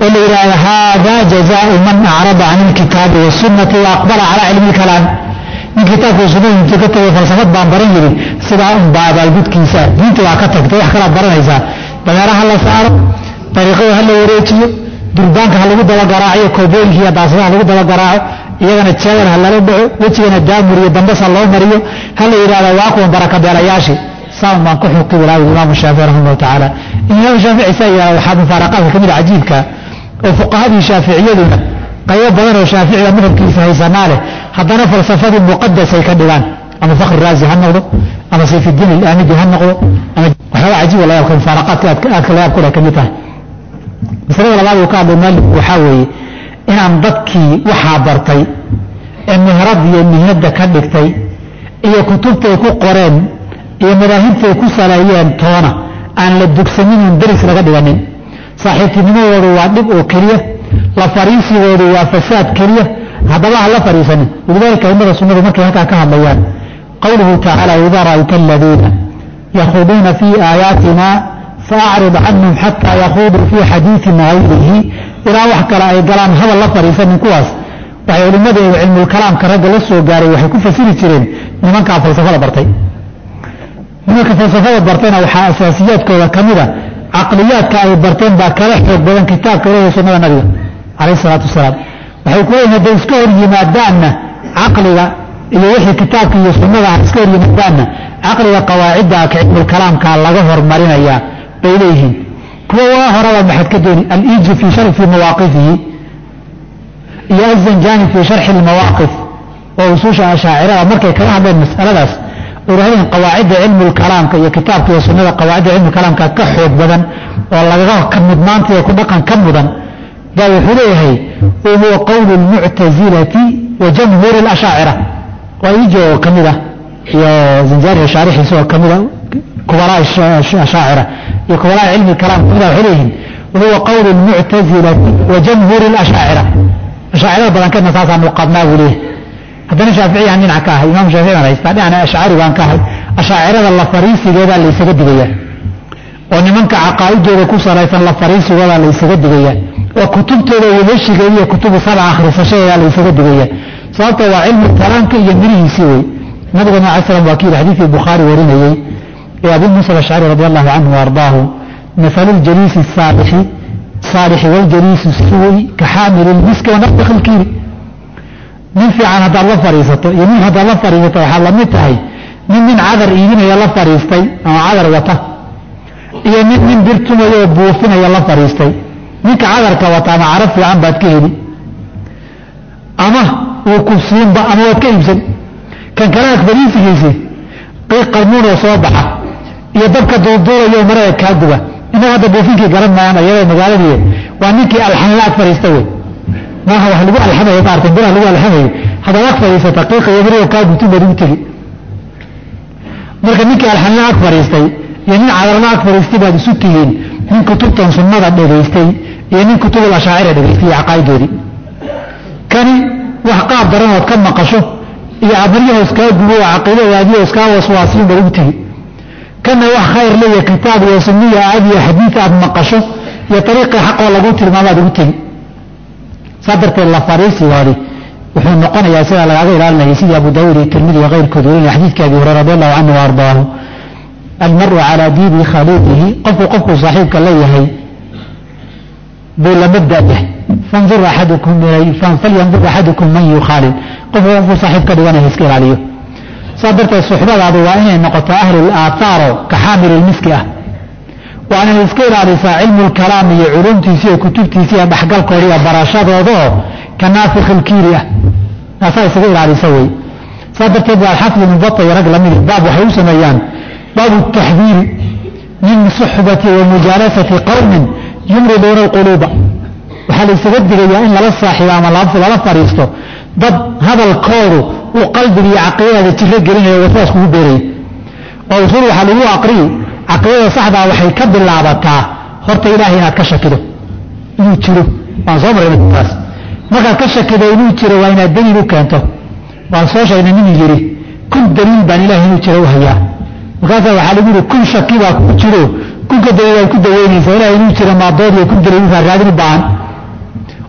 اللي إلى هذا جزاء من أعرض عن الكتاب والسنة وأقبل على علم الكلام من كتاب والسنة تكتب فلسفة بامبرين سبعة بعد الجود كيسا دين توعكتك توحك الأبرين إذا بغيرها الله سعر طريقه هلا وريتي دربانك هلا قد ولا قراعي كوبين هي داسنا هلا قد ولا قراعي إذا نتشاور هلا لبع وتشينا الدام مريو دمبس الله مريو هلا إلى رواكم بركة بيرياشي صار ما كحوا قبل الإمام الشافعي رحمه الله تعالى الإمام الشافعي سيئة وحاب مفارقات كمية عجيبك وفقهاء الشافعية لنا قيوب بدر الشافعي مثل كيف هي زماله حضنا فلسفة المقدسة يكدلان أما فخر الرازي هالنقض أما سيف الدين الآمدي هالنقض أما وحاول عجيب والله يكون مفارقات كلها كلها كميتها بس رأي الله يقال مالك وحاوي إن عم ضدكي وحابرتي إنه رضي إنه يبدأ كدكتي إيه كتبتي يكو قرين إيه مذاهبتي يكو سلايين تونا أن للدكسمين من درس لغد وانين صاحبتي منه وروادب وكريه لفريسي وفساد كريه هذا الله لا فريسني ولذلك عند رسول الله مكة هكا كهب بيان قوله تعالى إذا رأيت الذين يخوضون في آياتنا فأعرض عنهم حتى يخوضوا في حديث غيره إلى وحكى رأي قلام هذا الله فريسني كواس وحي علماء علم الكلام كرجل لسه قاري وحيكون فسيري تيرين لمن كان فلسفة برتين لمن كان فلسفة برتين أو أساسيات كذا كمدة عقليات كأي برتين باكرح بدن كتاب كله سنة النبي عليه الصلاة والسلام وحيكون إن ديسكور يمادنا عقلنا اللي وحي كتاب كي يسمى ديسكور يمادنا عقلنا قواعد كعلم الكلام كان لغفر مرينا إياه بإليهم كوا هرب محد كدوني الإيج في شرح مواقفه يا الزنجاني في شرح المواقف ووصوش أشاعرة ومركي كلام بين المسألة بس ورهين قواعد علم الكلام كي كتاب كي يسمى قواعد علم الكلام كحود بدن والله غير كم مدمانتي يكون بقى كم مدن قالوا حليه وهو قول المعتزلة وجمهور الأشاعرة ويجوا كمدة يا زنجاني شارح يسوى كمدة كبراء الأشاعرة يا كبراء علم الكلام كمدة حليهم وهو قول المعتزلة وجمهور الأشاعرة أشاعرة بدن كنا ساسا مقابناه وليه هذا الشافعي عن نعكاه الإمام الشافعي أنا يستطيع أنا أشعري وأن كاه أشاعرة الله فريسي جدا اللي يسجد بيه وأن منك عقائد جدا كسر الله فريسي ولا اللي يسجد بيه وكتبته وليش جاية كتب سبعة آخر فشيء اللي يسجد بيه صارت وعلم الكلام كي يمنيه يسوي نبغى مع عسلم وكيل حديث البخاري ورينا يا أبو موسى الأشعري رضي الله عنه وأرضاه مثل الجليس الصالح صالح والجليس السوء كحامل المسك ونفخ الكيل من في عن هذا الله فريسته يمين هذا الله فريسته وحال متهي من من عذر إيدنا يلا فريستي أو عذر وطه يمين من برتم ويبوفنا يلا فريستي منك عذر كوطا ما عرف عن بعد كهدي أما وكسين بقى أما وكيبسن كان كلامك فريسي كيسي قيق قرمون وصوبحة يدبك دور يوم رأيك كادبة إنه هذا بوفينك قرم معنا يلا مقالة وأنك الحنلات فريستوي ما هو حلوة الحمى يطارت بلا حلوة الحمى هذا أكثر يستقيق يبري وكاد بتوبة دمتلي مركا نيكي الحنلة أكثر يستي يعني على ما أكثر يستي بعد سكيين من كتب تنصنمات عدد يستي يعني كتب الأشاعرة يستي عقائد دي كان وحقاب درنا وكم مقشه يا عبريه وسكاو بلو عقيدة واديه وسكاو وسواسين دمتلي كان وح خير لي كتاب يسميه عادي حديث عن مقشه يا طريق حق ولا قلت لما دمتلي صدرت الله فريسي واري وحين نقنا يا سيدي على غير على يسيد أبو داود الترمذي وغير كذولين حديث كأبي هريرة رضي الله عنه وأرضاه المرء على دين خليقه قف قف صاحبك الله هي بلا مبدأ به فانظر أحدكم فلينظر أحدكم من يخالل قف قف صاحبك دوانا يسكر عليه صدرت الصحبة بعض وإن نقطة أهل الآثار كحامل المسكة وأنا يسكيل على علم الكلام علوم تيسية كتب تيسية بحق الكورية براشات وضوء كنافخ الكيرية ناسا يسكيل على سوي صدر تبع الحفل من بطة يرجل من باب وحيوس ميان باب التحذير من صحبة ومجالسة قوم يمرضون القلوب وحال يستجد لي إن لا صاحب عمل الأبس ولا فريسته ضد هذا الكور وقلبي عقيدة تشرق لنا وفاس كبيري ووصول حلوه عقري عقيدة صحبة وحي كب اللعبة horta ilaahay inaad ka shakido inuu jiro waan soo maray taas marka ka shakido inuu jiro waa inaad daliil u keento waan soo sheegnay nin yiri kun daliil baan ilaahay inuu jiro haya markaas waxa lagu yiri kun shaki baa ku jiro kun ka daliil ku daweynaysa ilaahay inuu jiro ma dood iyo kun daliil raadin baan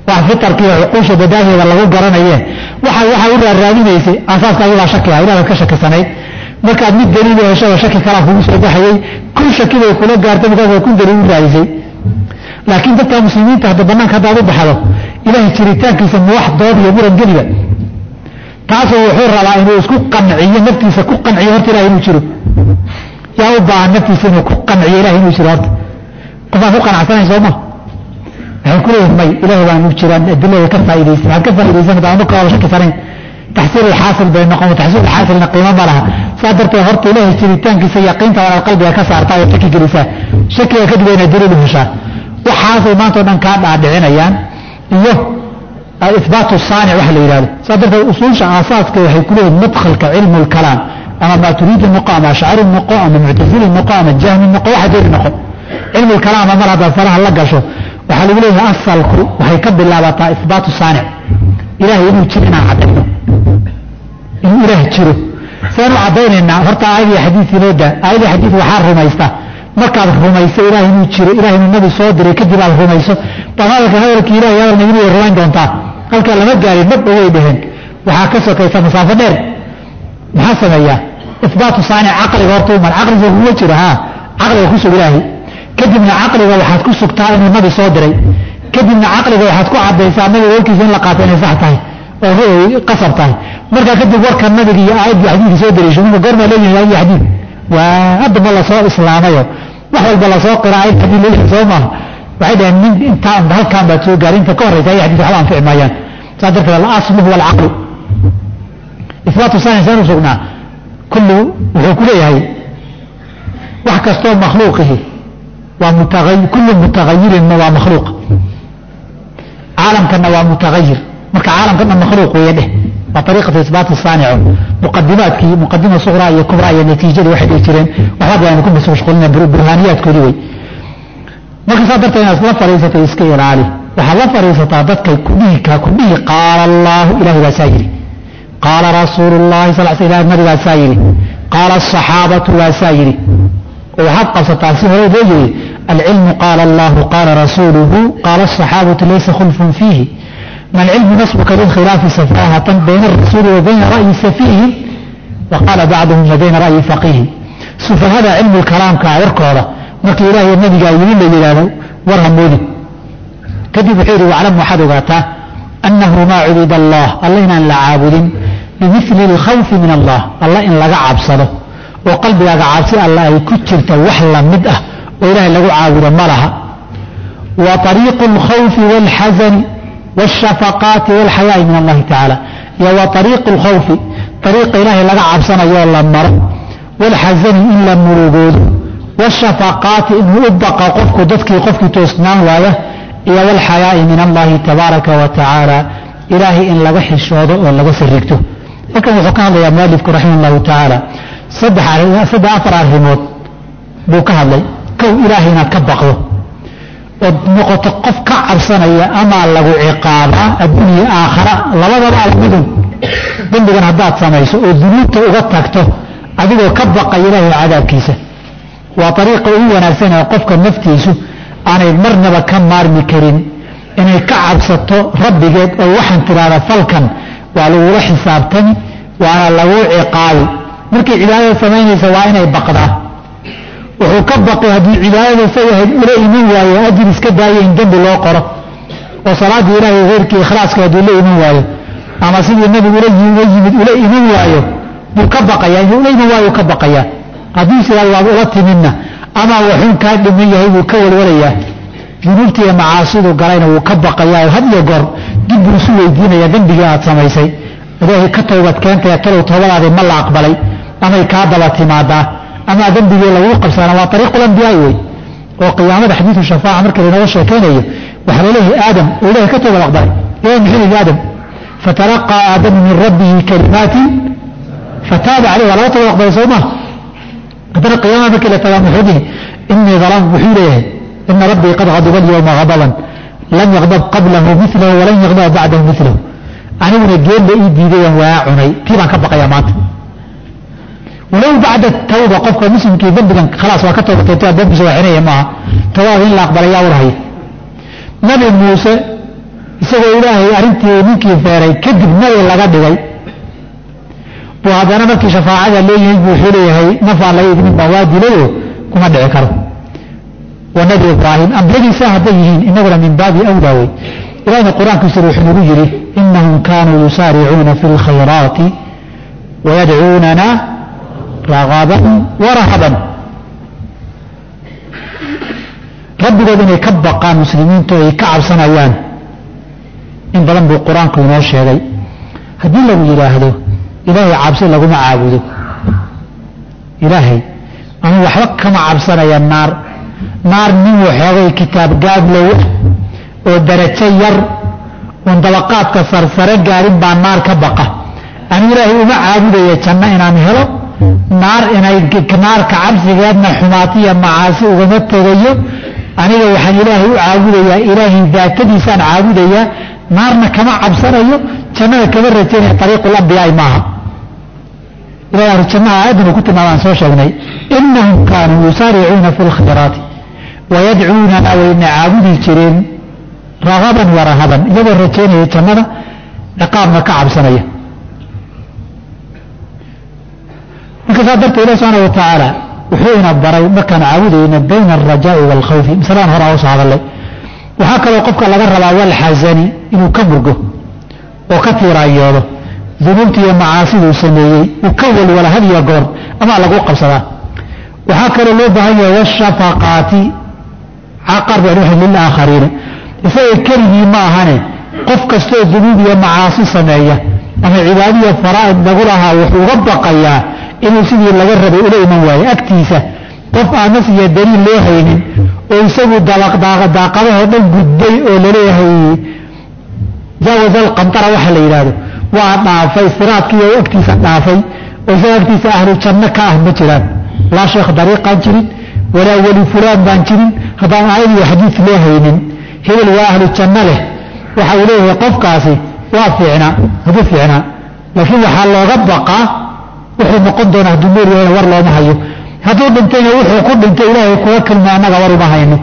wax fitarkii cuquusha badaaheeda lagu garanaye waxa waxa u raadinaysay asaaska ayadaa shaki ah ilaahay ka shakisanayd markaad mid daliil u hesho shaki kala kugu soo baxayay kun shaki bay kula gaartay markaad kun daliil u raadisay laakiin dadka muslimiinta hadda banaanka haddaad u baxdo ilaahay jiritaankiisa ma wax dood iyo muran geliba taasoo wuxuu rabaa inuu isku qanciyo naftiisa ku qanciyo horta ilaahay inuu jiro yaa u baahan naftiisa inuu ku qanciyo ilaahay inuu jiro horta qofaan ku qanacsanayn sooma waxay ku leeyihin may ilaahay baan u jiraan adilada ka faa'iidaysan waxaad ka faa'iidaysan baa anu kaaba shaki sanayn taxsiil alxaasil bay noqon taxsiil alxaasilna qiimo ma laha saa darteed horta ilaahay jiritaankiisa yaqiinta walaal qalbiga ka saartaa oo shaki gelisaa shakiga kadib waa inaad daliil u heshaa waxaasay maanta o dhan kaa dhaadhicinayaan iyo ihbaatu saanic waxa la yidhahdo saa darteed usuusha aasaaska waxay ku leeyihin madkhalka cilmu lkalaam ama maaturiidi noqo ama ashcari noqo ama muctasili noqo ama jahmi noqo waxa dooni noqo cilmu lkalaama mar haddaad faraha la gasho waxaa lagu leeyahay asalku waxay ka bilaabataa ihbaatu saanic ilaahay inuu jiro inaan caddayno inuu ilaah jiro saanu caddaynaynaa horta aayadii xadiidkii noo daa aayadii xadiid waxaa rumaysta markaad rumayso ilaah inuu jiro ilaah inuu nabi soo diray kadib aad rumayso baad hadalka hadalkii ilahay hadal nabina way rumayn doontaa halkaa lama gaarin mar dhoway dheheen waxaa ka sokaysa masaafo dheer maxaa sameeyaa ihbaatu saanic caqliga horta umar caqliga kuma jiro haa caqliga ku sug ilaahay kadibna caqliga waxaad ku sugtaa inuu nabi soo diray kadibna caqliga waxaad ku caddaysaa nabiga warkiisa in la qaato inay sax tahay oo qasab tahay markaa kadib warka nabiga iyo aayadii xadiidka soo dariisho ninka goormaa leeyihin aayadii xadiid waa haddaba lasoo islaamayo wax walba lasoo qira aayad xadiid leeyihin soo maaha waxay dhaheen nin intaa halkaan baad soo gaari inta ka horraysa aayad xadiid waxba anfici maayaan saa darteed alaslu huwa alcaqlu ihbaatu saani saan u sugnaa kullu wuxuu ku leeyahay wax kastoo makhluuqihi waa mutagayir kullu mutagayirinna waa makhluuq caalamkana waa mutagayir marka caalamkana makhluuq weeye dheh waa ariiqatu isbaati saanico muqadimaadkii muqadima suqraa iyo kubraa iyo natiijadii waxay dhihi jireen waxba aynu ku mashquulina burhaaniyaadkoodii wey marka saa darteed inaad la fadhiisatay iska ilaali waxaad la fadhiisataa dadkay kudhihi kaa kudhihi qaala allaahu ilahay baa saa yidhi qaala rasuulu llahi sal sl ilahi nabigaa saa yidhi qaala asaxaabatu waa saa yidhi oo waxaad qabsataa si hore loo yiri alcilmu qaala allahu qaala rasuuluhu qaala asaxaabatu laysa khulfun fiihi ma alcilmu nasbuka lilkhilaafi safaahatan bayna arasuuli wa bayna ra'yi safiihin wa qaala bacduhum wa bayna ra'yi faqiihin sufahada cilmu lkalaamka warkooda markii ilaahay nabigaa yidhi la yidhaahdo war hamoodin kadib wuxuu yidhi waclam waxaad ogaataa annahu maa cubida allah alla inaan la caabudin bimili lkhawfi min allah alla in laga cabsado oo qalbigaaga cabsi alla ay ku jirta wax la mid ah oo ilaahay lagu caabudo ma laha wa ariiqu alkhawfi waalxasani wاshafaqaati wاlxayaa'i min allahi tacaala iyo wa ariiqu lkhawfi ariiqa ilaahay laga cabsanayoo la maro waalxasani in la murugoodo wاshafaqaati inuu u baqa qofku dadkii qofkii toosnaan waaya iyo wاlxayaa'i min allahi tabaaraka wa tacaala ilaahay in laga xishoodo oo laga sirigto halkan wuxuu ka hadlayaa mualifku raximah allahu tacaala saddex afar arrimood buu ka hadlay kow ilaahay inaad ka baqdo ood noqoto qof ka cabsanaya amaa lagu ciqaabaa adduuniya aakhara labadaba almidun dembigan haddaad samayso oo dunuubta uga tagto adigoo ka baqaya ilaahay cadaabkiisa waa ariiqa ugu wanaagsan ee qofka naftiisu aanay marnaba ka maarmi karin inay ka cabsato rabbigeed oo waxaan tidhaahda falkan waa lagula xisaabtami waana lagu ciqaabi markay cibaadada samaynaysa waa inay baqdaa wuxuu ka baqay haddii cibaadada sayahayd ula iman waayo ajir iska daaya in dembi loo qoro oo salaaddii ilaahay heyrkii ikhlaaska hadduu la iman waayo ama sidii nabigu ula yimid ula iman waayo buu ka baqayaa inuu ula iman waayo ka baqayaa haddii sidaa waad ula timidna ama waxuun kaa dhiman yahay wuu ka walwalayaa dunuubta iyo macaasidu galayna wuu ka baqayaa had iyo goor dib buu isu weydiinayaa dembigii aad samaysay ilaahay ka toobad keentaya talow toobadaadii ma la aqbalay amay kaa daba timaadaa ama dembigii laguu qabsaana waa ariiqulambiyaai wey oo qiyaamada xadiidu shafaaca marka laynooga sheekaynayo waxaa laleeyahay aadam oo ilahay ka toobad aqbalay ilahay muxuu yidhi aadam fatalaqaa aadamu min rabbihi kalimaatin fataaba caleyh waa laga toobad aqbalay soo maa haddana qiyaamada markii la tagaa muxuu dhihi inii dalam wuxuu leeyahay ina rabbii qad hadiba alyawma hadaban lam yaqdab qablahu milahu walan yaqdaba bacdahu milahu aniguna geella ii diidayan waa cunay tii baan ka baqayaa maanta walow bacda tawba qofka muslimkii dembigan khalaas waa ka toobatay dembi soo xinaya maaha tawbada in la aqbalay yaa warhaya nabi muuse isagoo ilaahay arrintii ninkii feeray kadib nabi laga dhigay buu haddana markii shafaacada leeyihiin buu wuxuu leeyahay nafaan laga idmin baa waa dilayo kuma dhici karo waa nabi ibraahim ambiyadiisa hadday yihiin inaguna min baabi awlaa wey ilahina qur-aankiisa wuxuu nagu yidhi inahum kaanuu yusaaricuuna fi lkhayraati wayadcuunana ragaban warahaban rabbigood inay ka baqaan muslimiintu ay ka cabsanayaan in badan buu qur-aanku inoo sheegay haddii lagu yidhaahdo ilaahay cabsi laguma caabudo ilaahay ama waxba kama cabsanaya naar naar nin waxoogay kitaab gaablow oo darajo yar oon dabaqaadka sarsare gaarin baa naar ka baqa anu ilaahay uma caabudaya janno inaan helo naar inay naarka cabsigeedna xumaatiya macaasi ugama tegayo aniga waxaan ilaahay u caabudayaa ilaahay daatadiisaan caabudayaa naarna kama cabsanayo jannada kama rajaynaya ariiqul ambiyaai maaha ilahay jannaha aayaddan uu ku tilmaamaan soo sheegnay inahum kaanuu yusaaricuuna fi lkhayraati wayadcuunana wayna caabudi jireen ragaban warahaban iyagoo rajaynaya jannada ciqaabna ka cabsanaya marka saa darteed ilahi subxaana watacaala wuxuu ina baray markaan caabudayna bayna alrajaai waalkhawfi masalaan hore hoos hadallay waxaa kaloo qofka laga rabaa walxasani inuu ka murgo oo ka tiiraayoodo dunuubta iyo macaasiduu sameeyey uu ka walwala had iyo goor amaa lagu qabsadaa waxaa kaloo loo baahan yahay washafaqaati caqarbi lilaakhariina isaga keligii ma ahane qof kastoo dunuub iyo macaasi sameeya ama cibaadiya faraa'id lagu lahaa wuxuu uga baqayaa inuu sidii laga rabay ula iman waayo agtiisa qof aan nas iyo daliil loo haynin oo isagu daaqadahoo dhan gudbay oo laleeyahay jaawaza alqantara waxa la yidhaahdo waa dhaafay siraadkii oo agtiisa dhaafay oo isaga agtiisa ahlu janno ka ah ma jiraan laa sheekh dariiqaan jirin walaa weli fulaan baan jirin haddaan aayad iyo xadiid loo haynin hebel waa ahlu janno leh waxa uu leeyahay qofkaasi waa fiicnaa hadduu fiicnaa laakiin waxaa looga baqaa wuxuu noqon doona hadduu nool yahayna war looma hayo hadduu dhintayna wuxuu ku dhintay ilaahay kuwa kelma annaga war uma hayno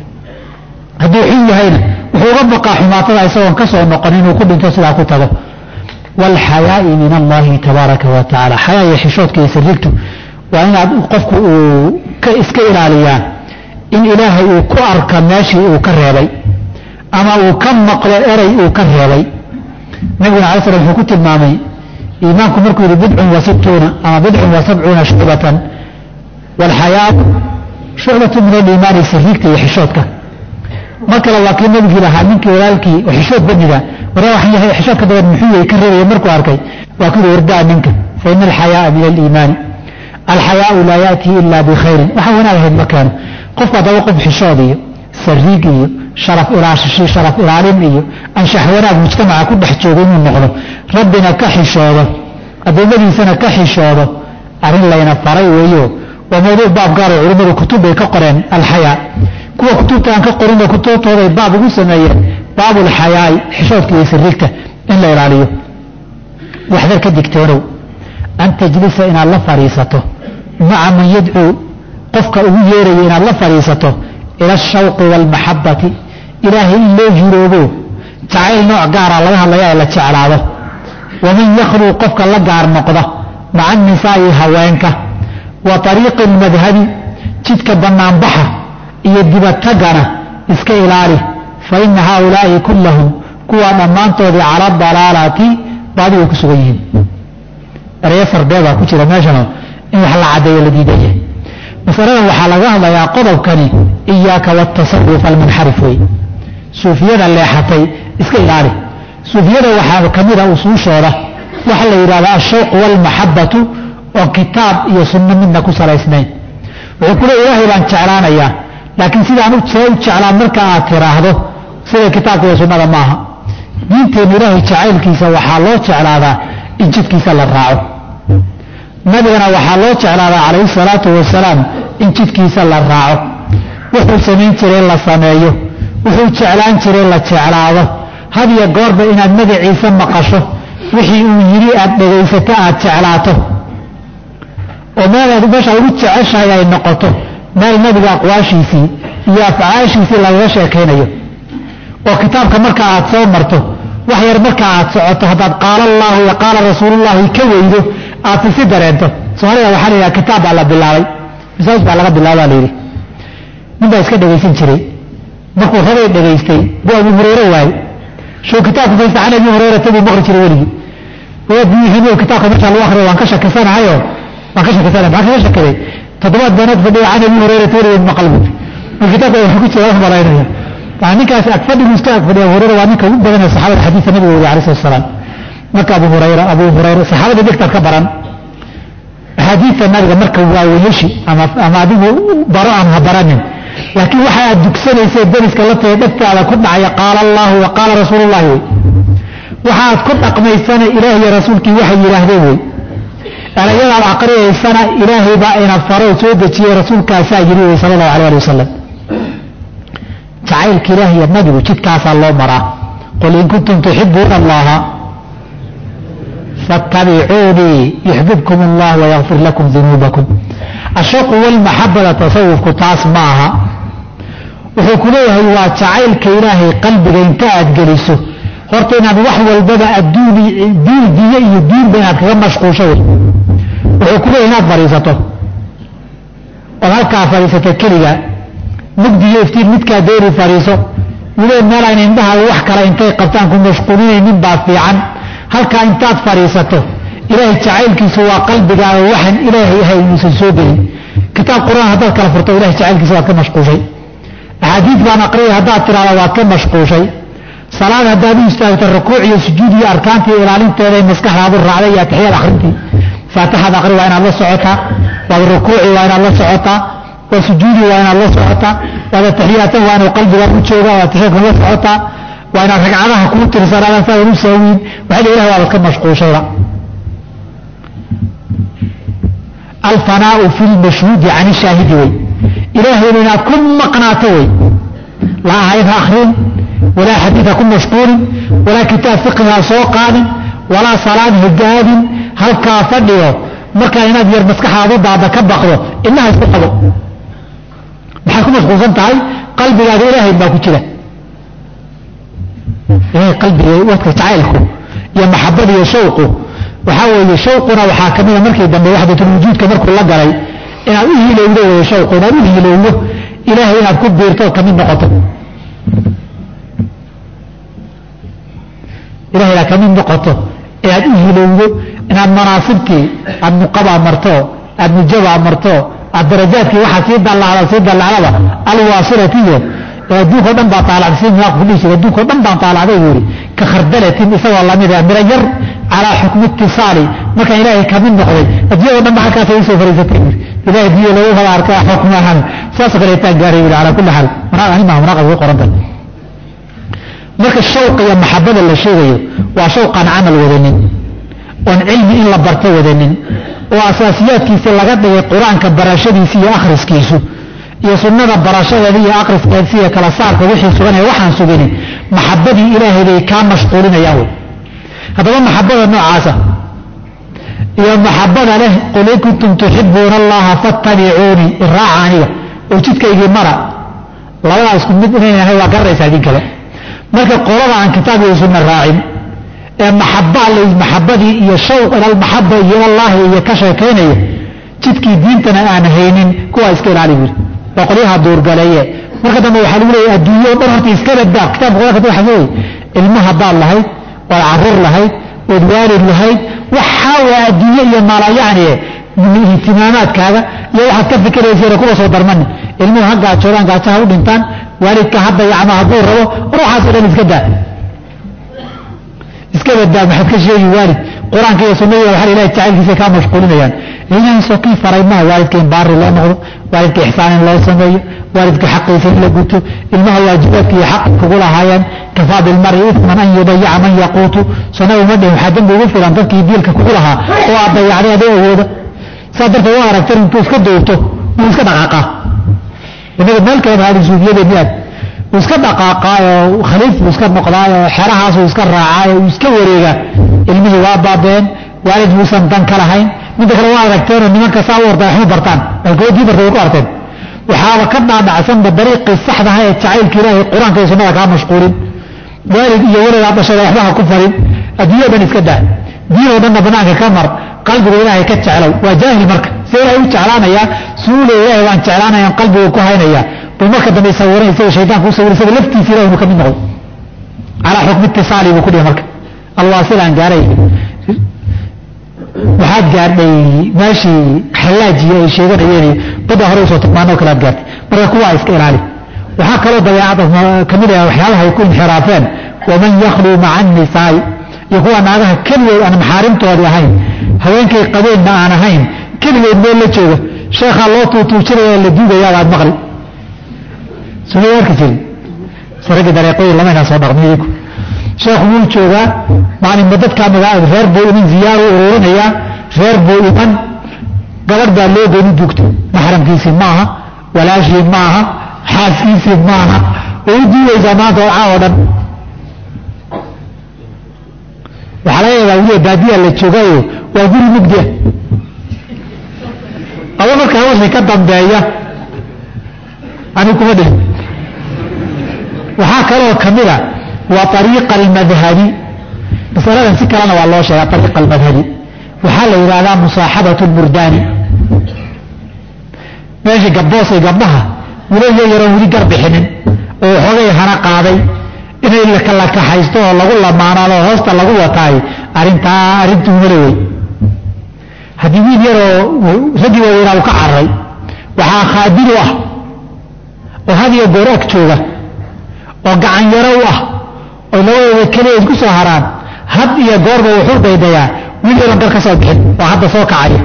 hadduu xun yahayna wuxuu uga baqaa xumaatada isagoon ka soo noqon inuu ku dhinto sidaa ku tago waalxayaa'i min allahi tabaaraka wa tacala xayaa iyo xishoodka iyo sirrigtu waa inaad qofku uu ka iska ilaaliyaa in ilaahay uu ku arka meeshii uu ka reebay ama uu ka maqlo eray uu ka reebay nabiguna alay slam wuxuu ku tilmaamay iimaanku markuu yidhi bidcun wa sittuuna ama bidcun wa sabcuuna shucbatan waalxayaau shucbatu min aliimaani sirrigta iyo xishoodka mar kale waa kii nabigii lahaa ninkii walaalkii oo xishood baniga waraa waxaan yahay xishoodka daban muxuu yahay ka reebaya markuu arkay waa kii wardaa ninka fa ina alxayaaa min aliimaani alxayaau laa yaatii ila bikhayrin waxaan wanaag ahayd ma keeno qofku haddaba qof xishood iyo sariig iyo sharaf ilaashashi sharaf ilaalin iyo anshax wanaag mujtamaca ku dhex joogo inuu noqdo rabbina ka xishoodo addoommadiisana ka xishoodo arrin layna faray weeyo waa mawduuc baab gaaro culimmadu kutub bay ka qoreen alxayaa kuwa kutubta aan ka qorinoo kutubtooday baab ugu sameeyeen baabulxayaai xishoodka iyo sariigta in la ilaaliyo waxdar ka digtoonow an tajlisa inaad la fadhiisato maca man yadcuu qofka ugu yeerayo inaad la fadhiisato ila ashawqi waalmaxabati ilaahay in loo jiroobo jacayl nooc gaara laga hadlaya ee la jeclaado waman yakhluu qofka la gaar noqda maca anisaa'i haweenka wa ariiqi almadhabi jidka bannaanbaxa iyo dibatagana iska ilaali fa ina haaulaa'i kullahum kuwaa dhammaantoodii cala dalaalati baadiga ku sugan yihiin erayo fardeebaa ku jira meeshano in wax la caddeeyo la diidaya masaladan waxaa laga hadlayaa qodobkani iyaaka waatasaruf almunxarif wey suufiyada leexatay iska ilaali suufiyada waxaa ka mida usuushooda waxa la yidhahda ashawqu waalmaxabatu oo kitaab iyo sunno midna ku salaysnayn wuxuu ku le ilaahay baan jeclaanayaa laakiin sidaan u jeclaan marka aad tiraahdo sida kitaabka iyo sunnada maaha diinteenna ilaahay jacaylkiisa waxaa loo jeclaadaa in jidkiisa la raaco nabigana waxaa loo jeclaadaa calayhi salaatu wasalaam in jidkiisa la raaco wuxuu samayn jiray la sameeyo wuxuu jeclaan jiray la jeclaado had iyo goorba inaad magaciisa maqasho wixii uu yidhi aad dhegaysato aad jeclaato oo meelaad meeshaa ugu jeceshahay ay noqoto meel nabiga aqwaashiisii iyo afcaashiisii lagaga sheekaynayo oo kitaabka marka aad soo marto wax yar marka aad socoto haddaad qaala allahu iyo qaala rasuulullahi ka weydo aad si dareento soomaalida waxaa la yidhaha kitaab baa la bilaabay masaajid baa laga bilaabaa la yidhi nin baa iska dhegaysan jiray markuu rabay dhegaystay buu abu hureyre waayey shuu kitaabka faysta can abi hureyrata buu maqri jiray weligii wadaadbuu kitaabka markaa lagu akriyo waan ka shakisanahayo waan ka shakisanahay maxaa kaga shakiday toddobaad baanaad fadhiyo can abi hureyrata weligeed maqal buuri mar kitaabka waxa ku jira wax malaynaya waa ninkaasi ag fadhigu iska ag fadhiya abu hureyre waa ninka ugu badanee saxaabada xadiidka nabiga weriye alayhi salatu wasalaam marka abu hureyre abu hureyre saxaabada dhegtaad ka baran axaadiidta nabiga marka waa weyeshi ama ama adigu baro aan ha baranin laakiin waxa aad dugsanaysay dariska la tahay dhegtaada ku dhacaya qaala allahu wa qaala rasuulullahi wey waxa aad ku dhaqmaysana ilaah iyo rasuulkii waxay yidhaahdeen wey erayadaad aqriyaysana ilaahay baa ina faro soo dejiyey rasuulkaasaa yidhi wey sala allahu alay ali wasalam jacaylka ilaah iyo nabigu jidkaasaa loo maraa qul in kuntum tuxibuuna allaha fattabicuunii yuxbibkum allah wayakfir lakum dunuubakum ashaqu walmaxabada tasawufku taas ma aha wuxuu ku leeyahay waa jacaylka ilaahay qalbiga inta aad geliso horta inaad wax walbaba adduun diin diye iyo diinba inaad kaga mashquulsho wey wuxuu ku leeyahay inaad fadhiisato ood halkaa fadhiisato keliga mugdi iyo iftiin midkaa dooni fadhiiso wile meel ayna indhahaada wax kale intay qabtaan ku mashquulinaynin baa fiican halkaa intaad fadhiisato ilaahay jacaylkiisu waa qalbigaaga waxaan ilaahay ahay inuusan soo gelin kitaab qur-aan haddaad kala furto ilahay jacaylkiisa waad ka mashquushay axaadiid baan aqriyay haddaad tiraada waad ka mashquushay salaad haddaad u istaagto rukuuc iyo sujuud iyo arkaantii ilaalinteeda ay maskaxdaadu raacday iyo atixyaad akhrintii faatixaad aqri waa inaad la socotaa waad rukuuci waa inaad la socotaa waad sujuudi waa inaad la socotaa waad atixiyaatan waa inuu qalbigaa u jooga waad atixiyaadka la socotaa waa inaad ragcadaha kuu tirsanaadaan saadan u saawiin waxay ilahay waabad ka mashquushayba alfanaau fi lmashhuudi can ishaahidi wey ilaahayna inaad ku maqnaato wey laa aayad ha akrin walaa xadiid ha ku mashquulin walaa kitaab fiqhi ha soo qaadin walaa salaad higaadin halkaa fadhiyo markaa inaad yar maskaxaadu daada ka baqdo inaha isku qabo maxaad ku mashquulsan tahay qalbigaaga ilaahay baa ku jira ilahay qalbiga wadka jacaylku iyo maxabada iyo shawqu waxaa weeye shawquna waxaa ka mida markii dambe waxdatulwujuudka markuu la galay inaad u hilowdo wey shawqu inaad u hilowdo ilaahay inaad ku biirto ka mid noqoto ilahay inaad ka mid noqoto inaad u hilowdo inaad manaasibtii aad nuqabaa marto aad nujabaa marto aad darajaadkii waxaa sii dallacda sii dallacdaba alwaasilatiyo adduunko dhan baa taalacday si nimaaqku dhihi jiray adduunko dhan baan taalacday buu yidhi ka khardalatin isagoo lamid ah miro yar calaa xukmi itisaali markaan ilaahay ka mid noqday adduunyado dhan ba halkaasay usoo fariisatay buu ilahay adduunya lagu wada arkaa xukmi ahaan saasoo kaleetaan gaaray buu calaa kulli xaal animaa manaaqad ugu qorantay marka shawqa iyo maxabada la sheegayo waa shawqaan camal wadanin oon cilmi in la barto wadanin oo asaasiyaadkiisa laga dhigay qur-aanka barashadiisa iyo akhriskiisu iyo sunnada barashadeeda iyo akhriskeedsi iyo kala saarka wixii suganaya waxaan suginin maxabadii ilaahay bay kaa mashquulinayaan wey haddaba maxabada noocaasa iyo maxabada leh qul in kuntum tuxibuuna allaha fattabicuunii iraaca aniga oo jidkaygii mara labadaa isku mid inaynahay waa garanaysaa idin kale marka qolada aan kitaab iyo sunna raacin ee maxaba maxabadii iyo shawq ilalmaxaba iyo ilallaahi iyo ka sheekaynaya jidkii diintana aan haynin kuwaa iska ilaali buri waa qolyaha duurgaleeye marka dambe waxaa lagu leeya adduunyo o dhan horta iska badbaaq kitabka qur-aanka waxa wey ilmo haddaad lahayd ood caruur lahayd ood waalid lahayd waxaa waa adduunye iyo maalayacni ihtimaamaadkaaga iyo waxaad ka fikirayseena kuwa soo darmani ilmuhu ha gaajoodaan gaajaha u dhintaan waalidka hadda yacma hadduu rabo ruuxaas o dhan iska daa iska badaa maxaad ka sheegi waalid qur-aanka iyo sunnada waxaa ilahay jacaylkiisa kaa mashquulinayaan ilahaasoo kii faray maa waalidka in baari loo noqdo waalidka ixsaan in loo sameeyo waalidka xaqiisa in la guto ilmaha waajibaadka iyo xaq kugu lahaayeen kafaa bilmari ifman an yudayaca man yaquutu sunna uma dhihin waxaa dembi ugu filan dadkii diilka kugu lahaa oo aad dayacday adoo awooda saa darteed waa aragtan intuu iska doogto wuu iska dhaqaaqaa inaga meel kaleba haadi suufiyadeenni aad wuu iska dhaqaaqaayoo khaliif buu iska noqdaayoo xerahaasuu iska raacaayo uu iska wareegaa ilmihii waa baabeen waalid buusan dan ka lahayn midda kale waa aragteenoo nimanka saa u orda waxma bartaan alkoodii barta way ku arteen waxaaba ka dhaadhacsanba dariiqii saxdaha ee jacaylka ilaahay qur-aanka iyo sunnada kaa mashquulin waalid iyo waladaa dhashada waxbaha ku farin adduunya dhan iska daa diin oo dhanna banaanka ka mar qalbiga ilaahay ka jeclow waa jaahil marka si ilaahay u jeclaanayaa suule ilaahay waan jeclaanayaan qalbiga ku haynayaa buu marka dambe sawiran isaga shaydaanku u sawir isaga laftiisa ilaahay inuu ka mid noqdo calaa xukmi itisaali buu ku dhihi marka alwaasilaan gaaray waxaad gaadhay meeshii xallaajiya ay sheeganayeen badda hore usoo tugmaanoo kale aad gaartay marka kuwaa iska ilaali waxaa kaloo dabeecada ka mid ah waxyaabaha ay ku inxiraafeen waman yakhluu maca annisaai iyo kuwa naagaha keligood aan maxaarimtoodii ahayn haweenkay qabeenna aan ahayn keligood meel la jooga sheekhaa loo tuutuujinaya la duugayaadaad maqli sumay arki jirin saragga dareeqooyin lamaynaa soo dhaqmi idinku sheekhu wuu joogaa maalinba dadkaa magacaada reer buu iman ziyaaru ururinayaa reer buu iman gabadh baa loo gooni duugto maxramkiisii maaha walaashii maaha xaaskiisii maaha way u duugaysaa maanta orcaa oo dhan waxaa laga yaabaa weliba baadiyaa la joogaayo waa guri mugdia aba markaa wixii ka dambeeya ani kuma dhihin waxaa kaloo ka mida waa ariiqa almadhabi masaladan si kalena waa loo sheegaa ariiqa almadhabi waxaa la yidhaahdaa musaaxabatu lmurdaani meeshii gabboosay gabdhaha wilayya yaroon weli gar bixinin oo xoogay hana qaaday inay la kaxaysto oo lagu lamaanaado oo hoosta lagu wataay arrintaa arrintuumala wey haddii wiil yaroo raggii waaweynaa uu ka cararay waxaa khaadiru ah oo had iyo goor ag jooga oo gacan yaro u ah oo labadooda keliya isku soo haraan had iyo goorba wuxuu daydayaa wiil yaroon gar ka soo bixin oo hadda soo kacaya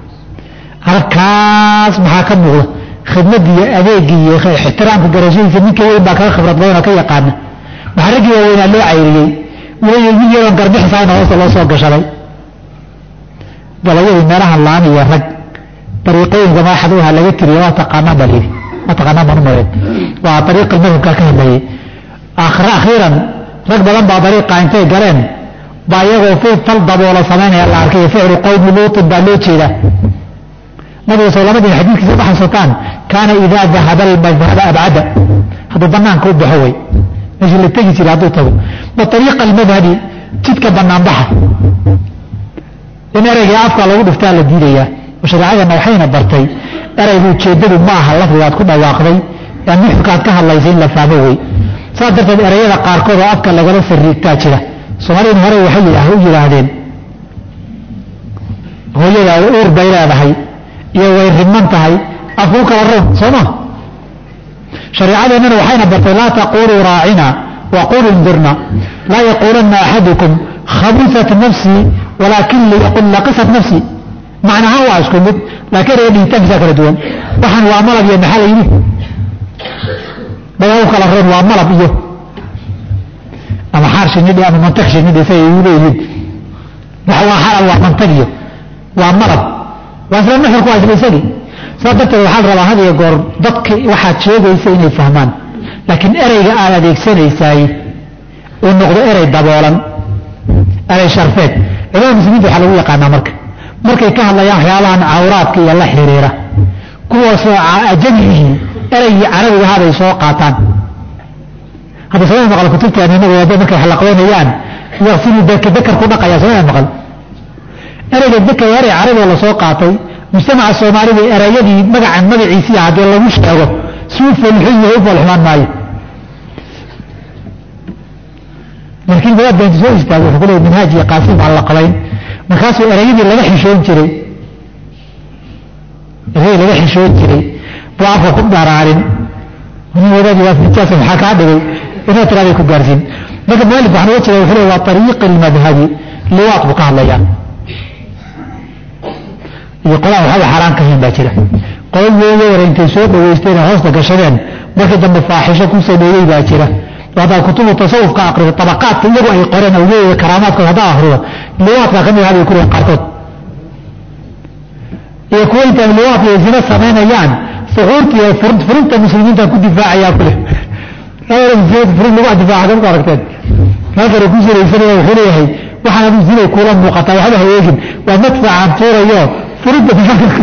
halkaas maxaa ka muuqda khidmadii iyo adeegii iyo ixtiraamka garashadiisa ninka weyn baa kaga khibrad badan oo ka yaqaana maxaa raggii waaweynaa loo cayriyey wiil yaroon garbixisayna hoosta loo soo gashaday galayadii meelaha laan iyo rag dariiqooyinka madaxda uha laga tiriya waa taqaanaan baa layidhi waa taqaanaan baan u mareed waa dariiqa madhabkaa ka hadlayay akhiiran rag badan baa dariiqa intay galeen baa iyagoo fi fal daboola samaynaya la arkay ficlu qowmi luutin baa loo jeedaa nabiga soo lamadii xadiidkiisa ma xasuutaan kaana idaa dahaba almadhaba abcada hadduu banaanka u baxo way meeshii la tegi jiray hadduu tago wa ariiqa almadhabi jidka banaanbaxa in ereyga afka lagu dhiftaa la diidayaa oo shareecadana waxayna bartay ereygu ujeedadu ma aha lafdigaad ku dhawaaqday ee nuxurkaad ka hadlaysa in la fahmo wey saas darteed ereyada qaarkood oo afka lagala sariigtaa jira soomaaliyadu hore waxay u yidhaahdeen hooyadaada uur bay leedahay iyo way riman tahay afku u kala roon soo ma shareecadeennana waxayna bartay laa taquluu raacina waquluu indirna laa yaquulanna axadukum khabisat nafsii walaakin liyaqul laqisat nafsii macnaha waa isku mid laakiin ereyga dhihitaankiisaa kala duwan waxaan waa malab iyo maxaa la yidhi bayaa u kala roon waa malab iyo ama xaar shinidhi ama mantag shinidhi say u leeyihiin waxa waa xaral waa mantag iyo waa malab waa isla nuxurku waa isla isagii saas darteed waxaa la rabaa had iyo goor dadka waxaad sheegaysa inay fahmaan laakiin ereyga aad adeegsanaysaay uu noqdo erey daboolan erey sharfeed ciidamada muslimiinta waxaa lagu yaqaanaa marka markay ka hadlayaan waxyaabahan cawraadka iyo la xiriira kuwaasoo ajamihii ereygii carabiga ahaabay soo qaataan hadda samada maqal kutubtaan inagu wada markay wax la qabanayaan yaqsilu daka dakar ku dhaqaya samada maqal ereyga dakar erey carabiga la soo qaatay mujtamaca soomaalida ereyadii magacan magaciisii haddii lagu sheego suu falxun yahay u falxumaan maayo laakiin wadaad baa inta soo istaagay wuxuu ku leeyay minhaaj iyo qaasim aan la qabayn markaasuu ereyadii laga xishoon jiray ereyadii laga xishoon jiray buu afka ku dharaarin nin wadaadii waa fijaasa maxaa kaa dhigay inaa tiraaday ku gaarsiin marka mualif waxaan uga jeeda wuxuu leey waa ariiqi almadhabi liwaad buu ka hadlayaa iyo qolaan waxaba xaaraan ka hayn baa jira qola weeyara intay soo dhawaysteen hoosta gashadeen markii dambe faaxisho ku sameeyey baa jira haddaad kutubu tasawufka aqrido tabaqaadka iyagu ay qoreen awgeeda karaamaadkood haddaa akhrido liwaadkaa ka mid ahaa bay ku leeyihin qaarkood iyo kuwa intaan liwaadka ay zina samaynayaan suxuurta iyo furinta muslimiinta ku difaacayaa ku leh furin lagu difaaca ku aragteen halkana ku siraysanaya wuxuu leeyahay waxaan adu zinay kuula muuqataa waxba ha eegin waa madfacaan tuurayo furinta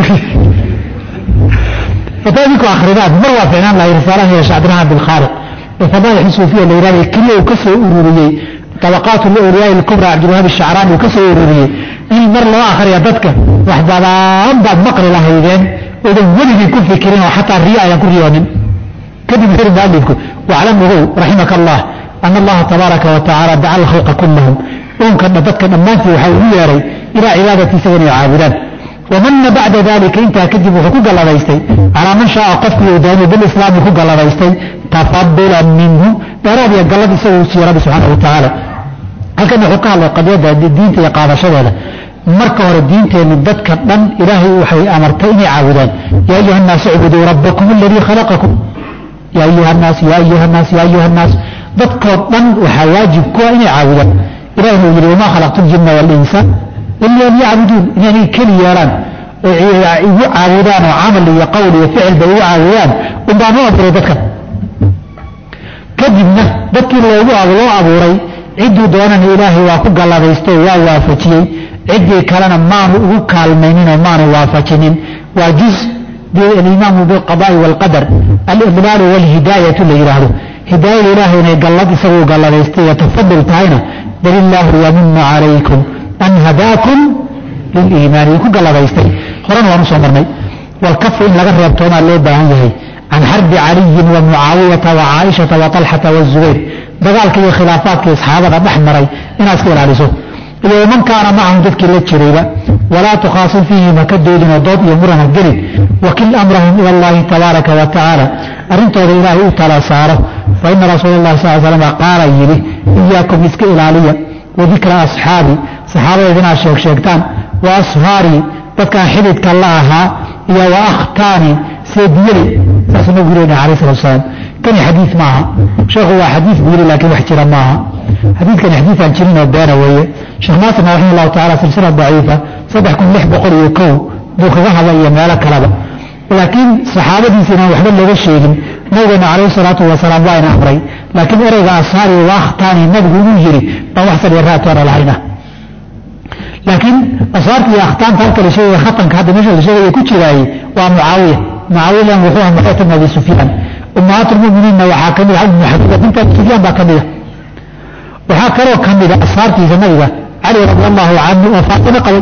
fatadiku akhridaad mar waa ficnaan lahay risaalan iyo shacbinahan bilkhaaliq فضائح الصوفية الإيراني كله كسر أورورية طبقات الأولياء الكبرى عبد الوهاب الشعراني وكسر أورورية إن مر الله آخر يددك واحد على بعد مقر الله يدين وإذا ولد يكون في كريم وحتى الرياء يكون رياء كذب غير ذلك واعلمه رحمك الله أن الله تبارك وتعالى دعا الخلق كلهم ومكن نددك الناس وحولي إلى عبادة سيدنا عابدان ومن بعد ذلك انت كذب حقوق الله بيستي على من شاء قفك يداني بالإسلام حقوق الله بيستي تفضلا منه دراد يقال الله يسوي سي رب سبحانه وتعالى هكذا حقوق الله قد يدى الدين تيقاض شبه marka hore diinteenu dadka dhan ilaahay waxay amartay inay caabudaan yaa ayuha الnaas اعبدوا ربكم الذي خلقكم yaa ayuha الnaas yaa ayuha الnaas yaa ayuha الnaas dadkoo dhan waxaa waajib ku ah inay caabudaan ilaahay uu yidhi wamaa khalaqtu الجinna والإنsa إلا ليعبدون inay keli yeelaan oo igu caabudaan oo camal iyo qowl iyo ficil bay igu caabudaan unbaan u abuuray dadka kadibna dadkii loogu loo abuuray cidduu doonana ilaahay waa ku galladaystay waa waafajiyey ciddii kalena maanu ugu kaalmaynin oo maanu waafajinin waa juz aliimaamu bilqadaa'i waalqadar alidlaalu waalhidaayatu la yidhaahdo hidaayada ilaahay inay gallad isagu galladaystay iyo tafadul tahayna balillaahu yaminu calaykum an hadaakum liliimaani ku galladaystay horena waan u soo marnay walkafu in laga reebtoomaa loo baahan yahay can xarbi caliyin wa mucaawiyata wa caaishata wa talxata wazubayr dagaalka iyo khilaafaadkii asxaabada dhex maray inaad iska ilaaliso iyo man kaana macahum dadkii la jirayba walaa tukhaasim fiihim haka doodinoo dood iyo muran ha gelin wakil amrahum ila allahi tabaaraka wa tacaala arrintooda ilaahay u tala saaro fa ina rasuula allahi sal slam qaala yidhi iyaakum iska ilaaliya wadikra asxaabi saxaabadeed inaad sheeg sheegtaan wa ashaarii dadkaan xididka la ahaa iyo wa akhtaani seediyadi saasuu nabigu yidhi alayh salatu wasalaam kani xadiid maaha sheekhu waa xadiid buu yidhi laakiin wax jira maaha xadiidkani xadiidaan jirin oo beena weeye sheekh naasirna raximah allahu tacala silsila daciifa saddex kun lix boqol iyo kow buu kaga hadla iyo meelo kaleba laakiin saxaabadiisa inaan waxba looga sheegin nabigeena calayhi salaatu wasalaam waa ina amray laakiin ereyga ashaari wa akhtaani nabigu inuu yidhi baan wax sal iyo raatoona lahayna laakiin ashaarta iyo akhtaanta halka la sheegaya khatanka hadda meesha la sheegaya ku jiraayey waa mucaawiya mucaawiyan wuxuu ahaa muxayta ibn abi sufyaan ummahaat lmuminiinna waxaa ka mid ah ibnu xabiiba binta abi sufyaan baa ka mid a waxaa kaloo ka mid a ashaartiisa nabiga cali radi allahu canhu oo faatima qabay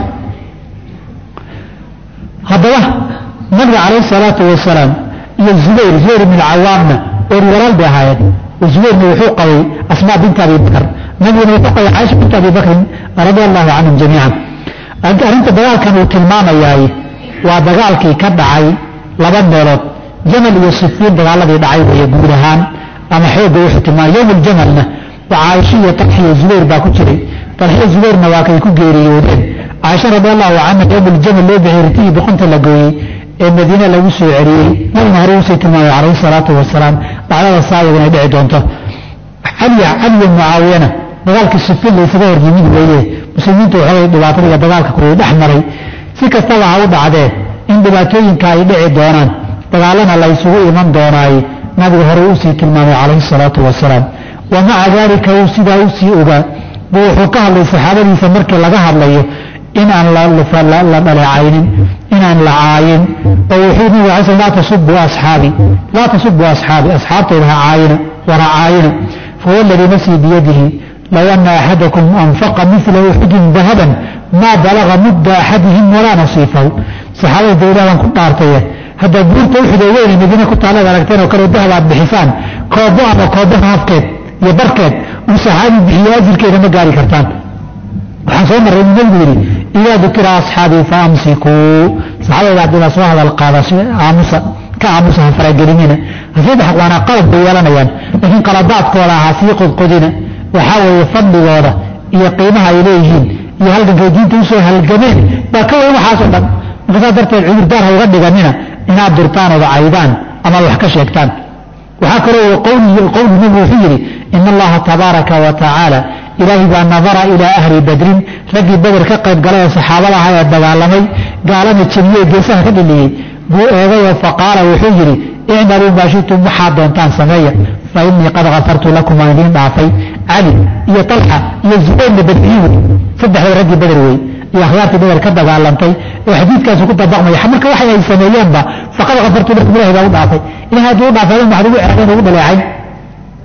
haddaba nabiga calayhi salaatu wasalaam iyo zubayr zubayr ibn alcawaamna oori walaal bay ahaayeen oo zubayrna wuxuu qabay asmaa binta abi bakr nabiguna wuxuu qabay caaisha binta abi bakrin radi allahu canhum jamiican arrinta dagaalkan uu tilmaamayaay waa dagaalkii ka dhacay laba meelood jamal iyo sifiin dagaaladii dhacay weeye guud ahaan ama xoogga wuxuu tilmaamay yowm aljamalna waa caaisha iyo talxi iyo zubayr baa ku jiray talxiyo zubayrna waa kay ku geeriyoodeen caaisha radi allahu canha yowm aljamal loo bixiyey ritigii boqonta la gooyey ee madiine lagu soo celiyey nabiguna hore uusii tilmaamay calayhi salaatu wasalaam dhacdada saayag inay dhici doonto caliya caliya mucaawiyana dagaalkii sifiin laysaga hor yimid weeye muslimiintu waxoogay dhibaatada iyo dagaalka kuwii dhex maray si kastaba ha u dhacdee in dhibaatooyinka ay dhici doonaan dagaalana la ysugu iman doonaay nabigu hore uusii tilmaamay calayhi salaatu wasalaam wa maca daalika uu sidaa usii ogaa buu wuxuu ka hadlay saxaabadiisa markii laga hadlayo inaan la dhaleecaynin inaan la caayin oo wuxuu nabigu alay sl laa tasubuu asxaabi laa tasubuu asxaabi asxaabtayda ha caayina wara caayina fahuwa aladii nafsii biyadihi low ana axadakum anfaqa mila uxudin dahaban maa balaga mudda axadihim walaa nasiifahu saxaabada dawladan ku dhaartaye haddaa buurta uxud oo weyne madiine ku taallada aragteen oo kale dahab aad bixisaan koobo ama koobaha hafkeed iyo barkeed uu saxaabi bixiyo ajirkeeda ma gaari kartaan waxaan soo marray inuu nabigu yidhi idaa dukira asxaabii fa amsikuu saxaabada haddii soo hadal qaada aamusa ka aamusa ha faragelinina haseedex waana qalad bay yeelanayaan laakiin qaladaadkooda ahaa sii qodqodina waxaa weeye fadligooda iyo qiimaha ay leeyihiin iyo halgankay diinta usoo halgameen baa ka weyn waxaasoo dhan marka saas darteed cudurdaar ha uga dhiganina inaad durtaan ooda caydaan ama wax ka sheegtaan waxaa kaloo qowli nabigu wuxuu yidhi ina allaha tabaaraka wa tacaala ilaahay baa nadara ilaa ahli badrin raggii beder ka qayb galay ee saxaabada ahaa ee dagaalamay gaalana jebiyey geesaha ka dhiliyey buu eegayoo faqaala wuxuu yidhi icmaluu maa shitum waxaad doontaan sameeya fa innii qad kafartu lakum waan idiin dhaafay cali iyo talxa iyo zubayrna badciyi wey saddexda raggii beder wey iyo akhyaartii beder ka dagaalantay oo xadiidkaasi ku dabaqmaya marka waxay ay sameeyeenba faqad kafartu lakum ilahay baa u dhaafay ilahay hadduu u dhaafay maxad ugu ceebeen ugu dhaleecay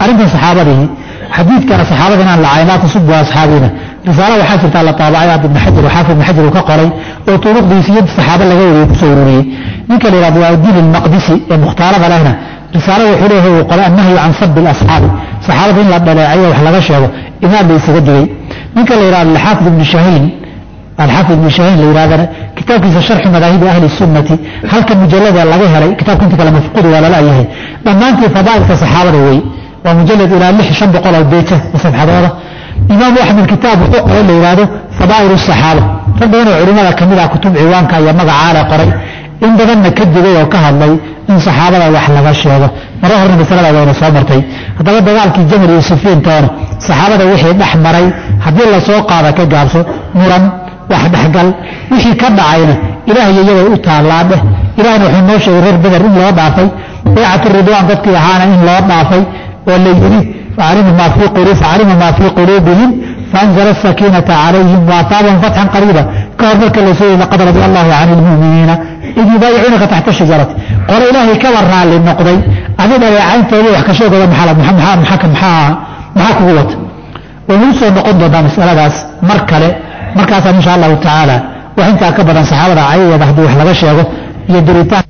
arrintan saxaabadii xadiidkana saxaabada inaan lacayn laa tasubu asxaabiina risaalo waxaa jirtaa la taabacay abd ibn xajar xaafid ibn xajar uu ka qoray oo turuqdiisa iyo saxaabo laga wariyey kusoo ururiyey ninka la yidhahdo waa diin almaqdisi ee mukhtaarada lehna risaalo wuxuu leeyahay uu qoray annahyu can sabi alasxaabi saxaabada in la dhaleeceeyo wax laga sheego imaam la isaga digay ninka la yidhahdo alxaafid ibn shahiin alxaafid ibn shahiin la yidhahdana kitaabkiisa sharxi madaahibi ahli sunnati halka mujallada laga helay kitaabka inta kale mafquud waa lala yahay dhammaantii fadaa'ilka saxaabada wey waa mujallad ilaa lix shan boqol oo beeta oo safxadooda imaamu axmed kitaab wuxuu qoray la yidhaahdo fadaa'il saxaaba rag badan oo culimada ka mid ah kutub ciwaanka iyo magacaale qoray in badanna ka digay oo ka hadlay in saxaabada wax laga sheego mara horna masalada wayna soo martay haddaba dagaalkii jamal iyo sifiin toona saxaabada wixii dhex maray haddii lasoo qaada ka gaabso muran wax dhexgal wixii ka dhacayna ilaahay iyagoo u taallaa dheh ilahna wuxuu noo sheegay reer beder in loo dhaafay baycatu ridwaan dadkii ahaana in loo dhaafay oo la yidhi facalima maa fii quluubihim faanzala asakiinata calayhim waaataabahum fatxan qariiba ka hor marka lasoo yii laqad radia allahu cani lmu'miniina id yubaayicuunaka taxta shajarati qole ilaahay kaba raalli noqday adi dhaleecayntoodii wax ka sheegooda maxaa kugu wata waynu u soo noqon doontaa masaladaas mar kale markaasaan insha allahu tacaala wax intaa ka badan saxaabada cayadeeda haddii wax laga sheego iyo duritaan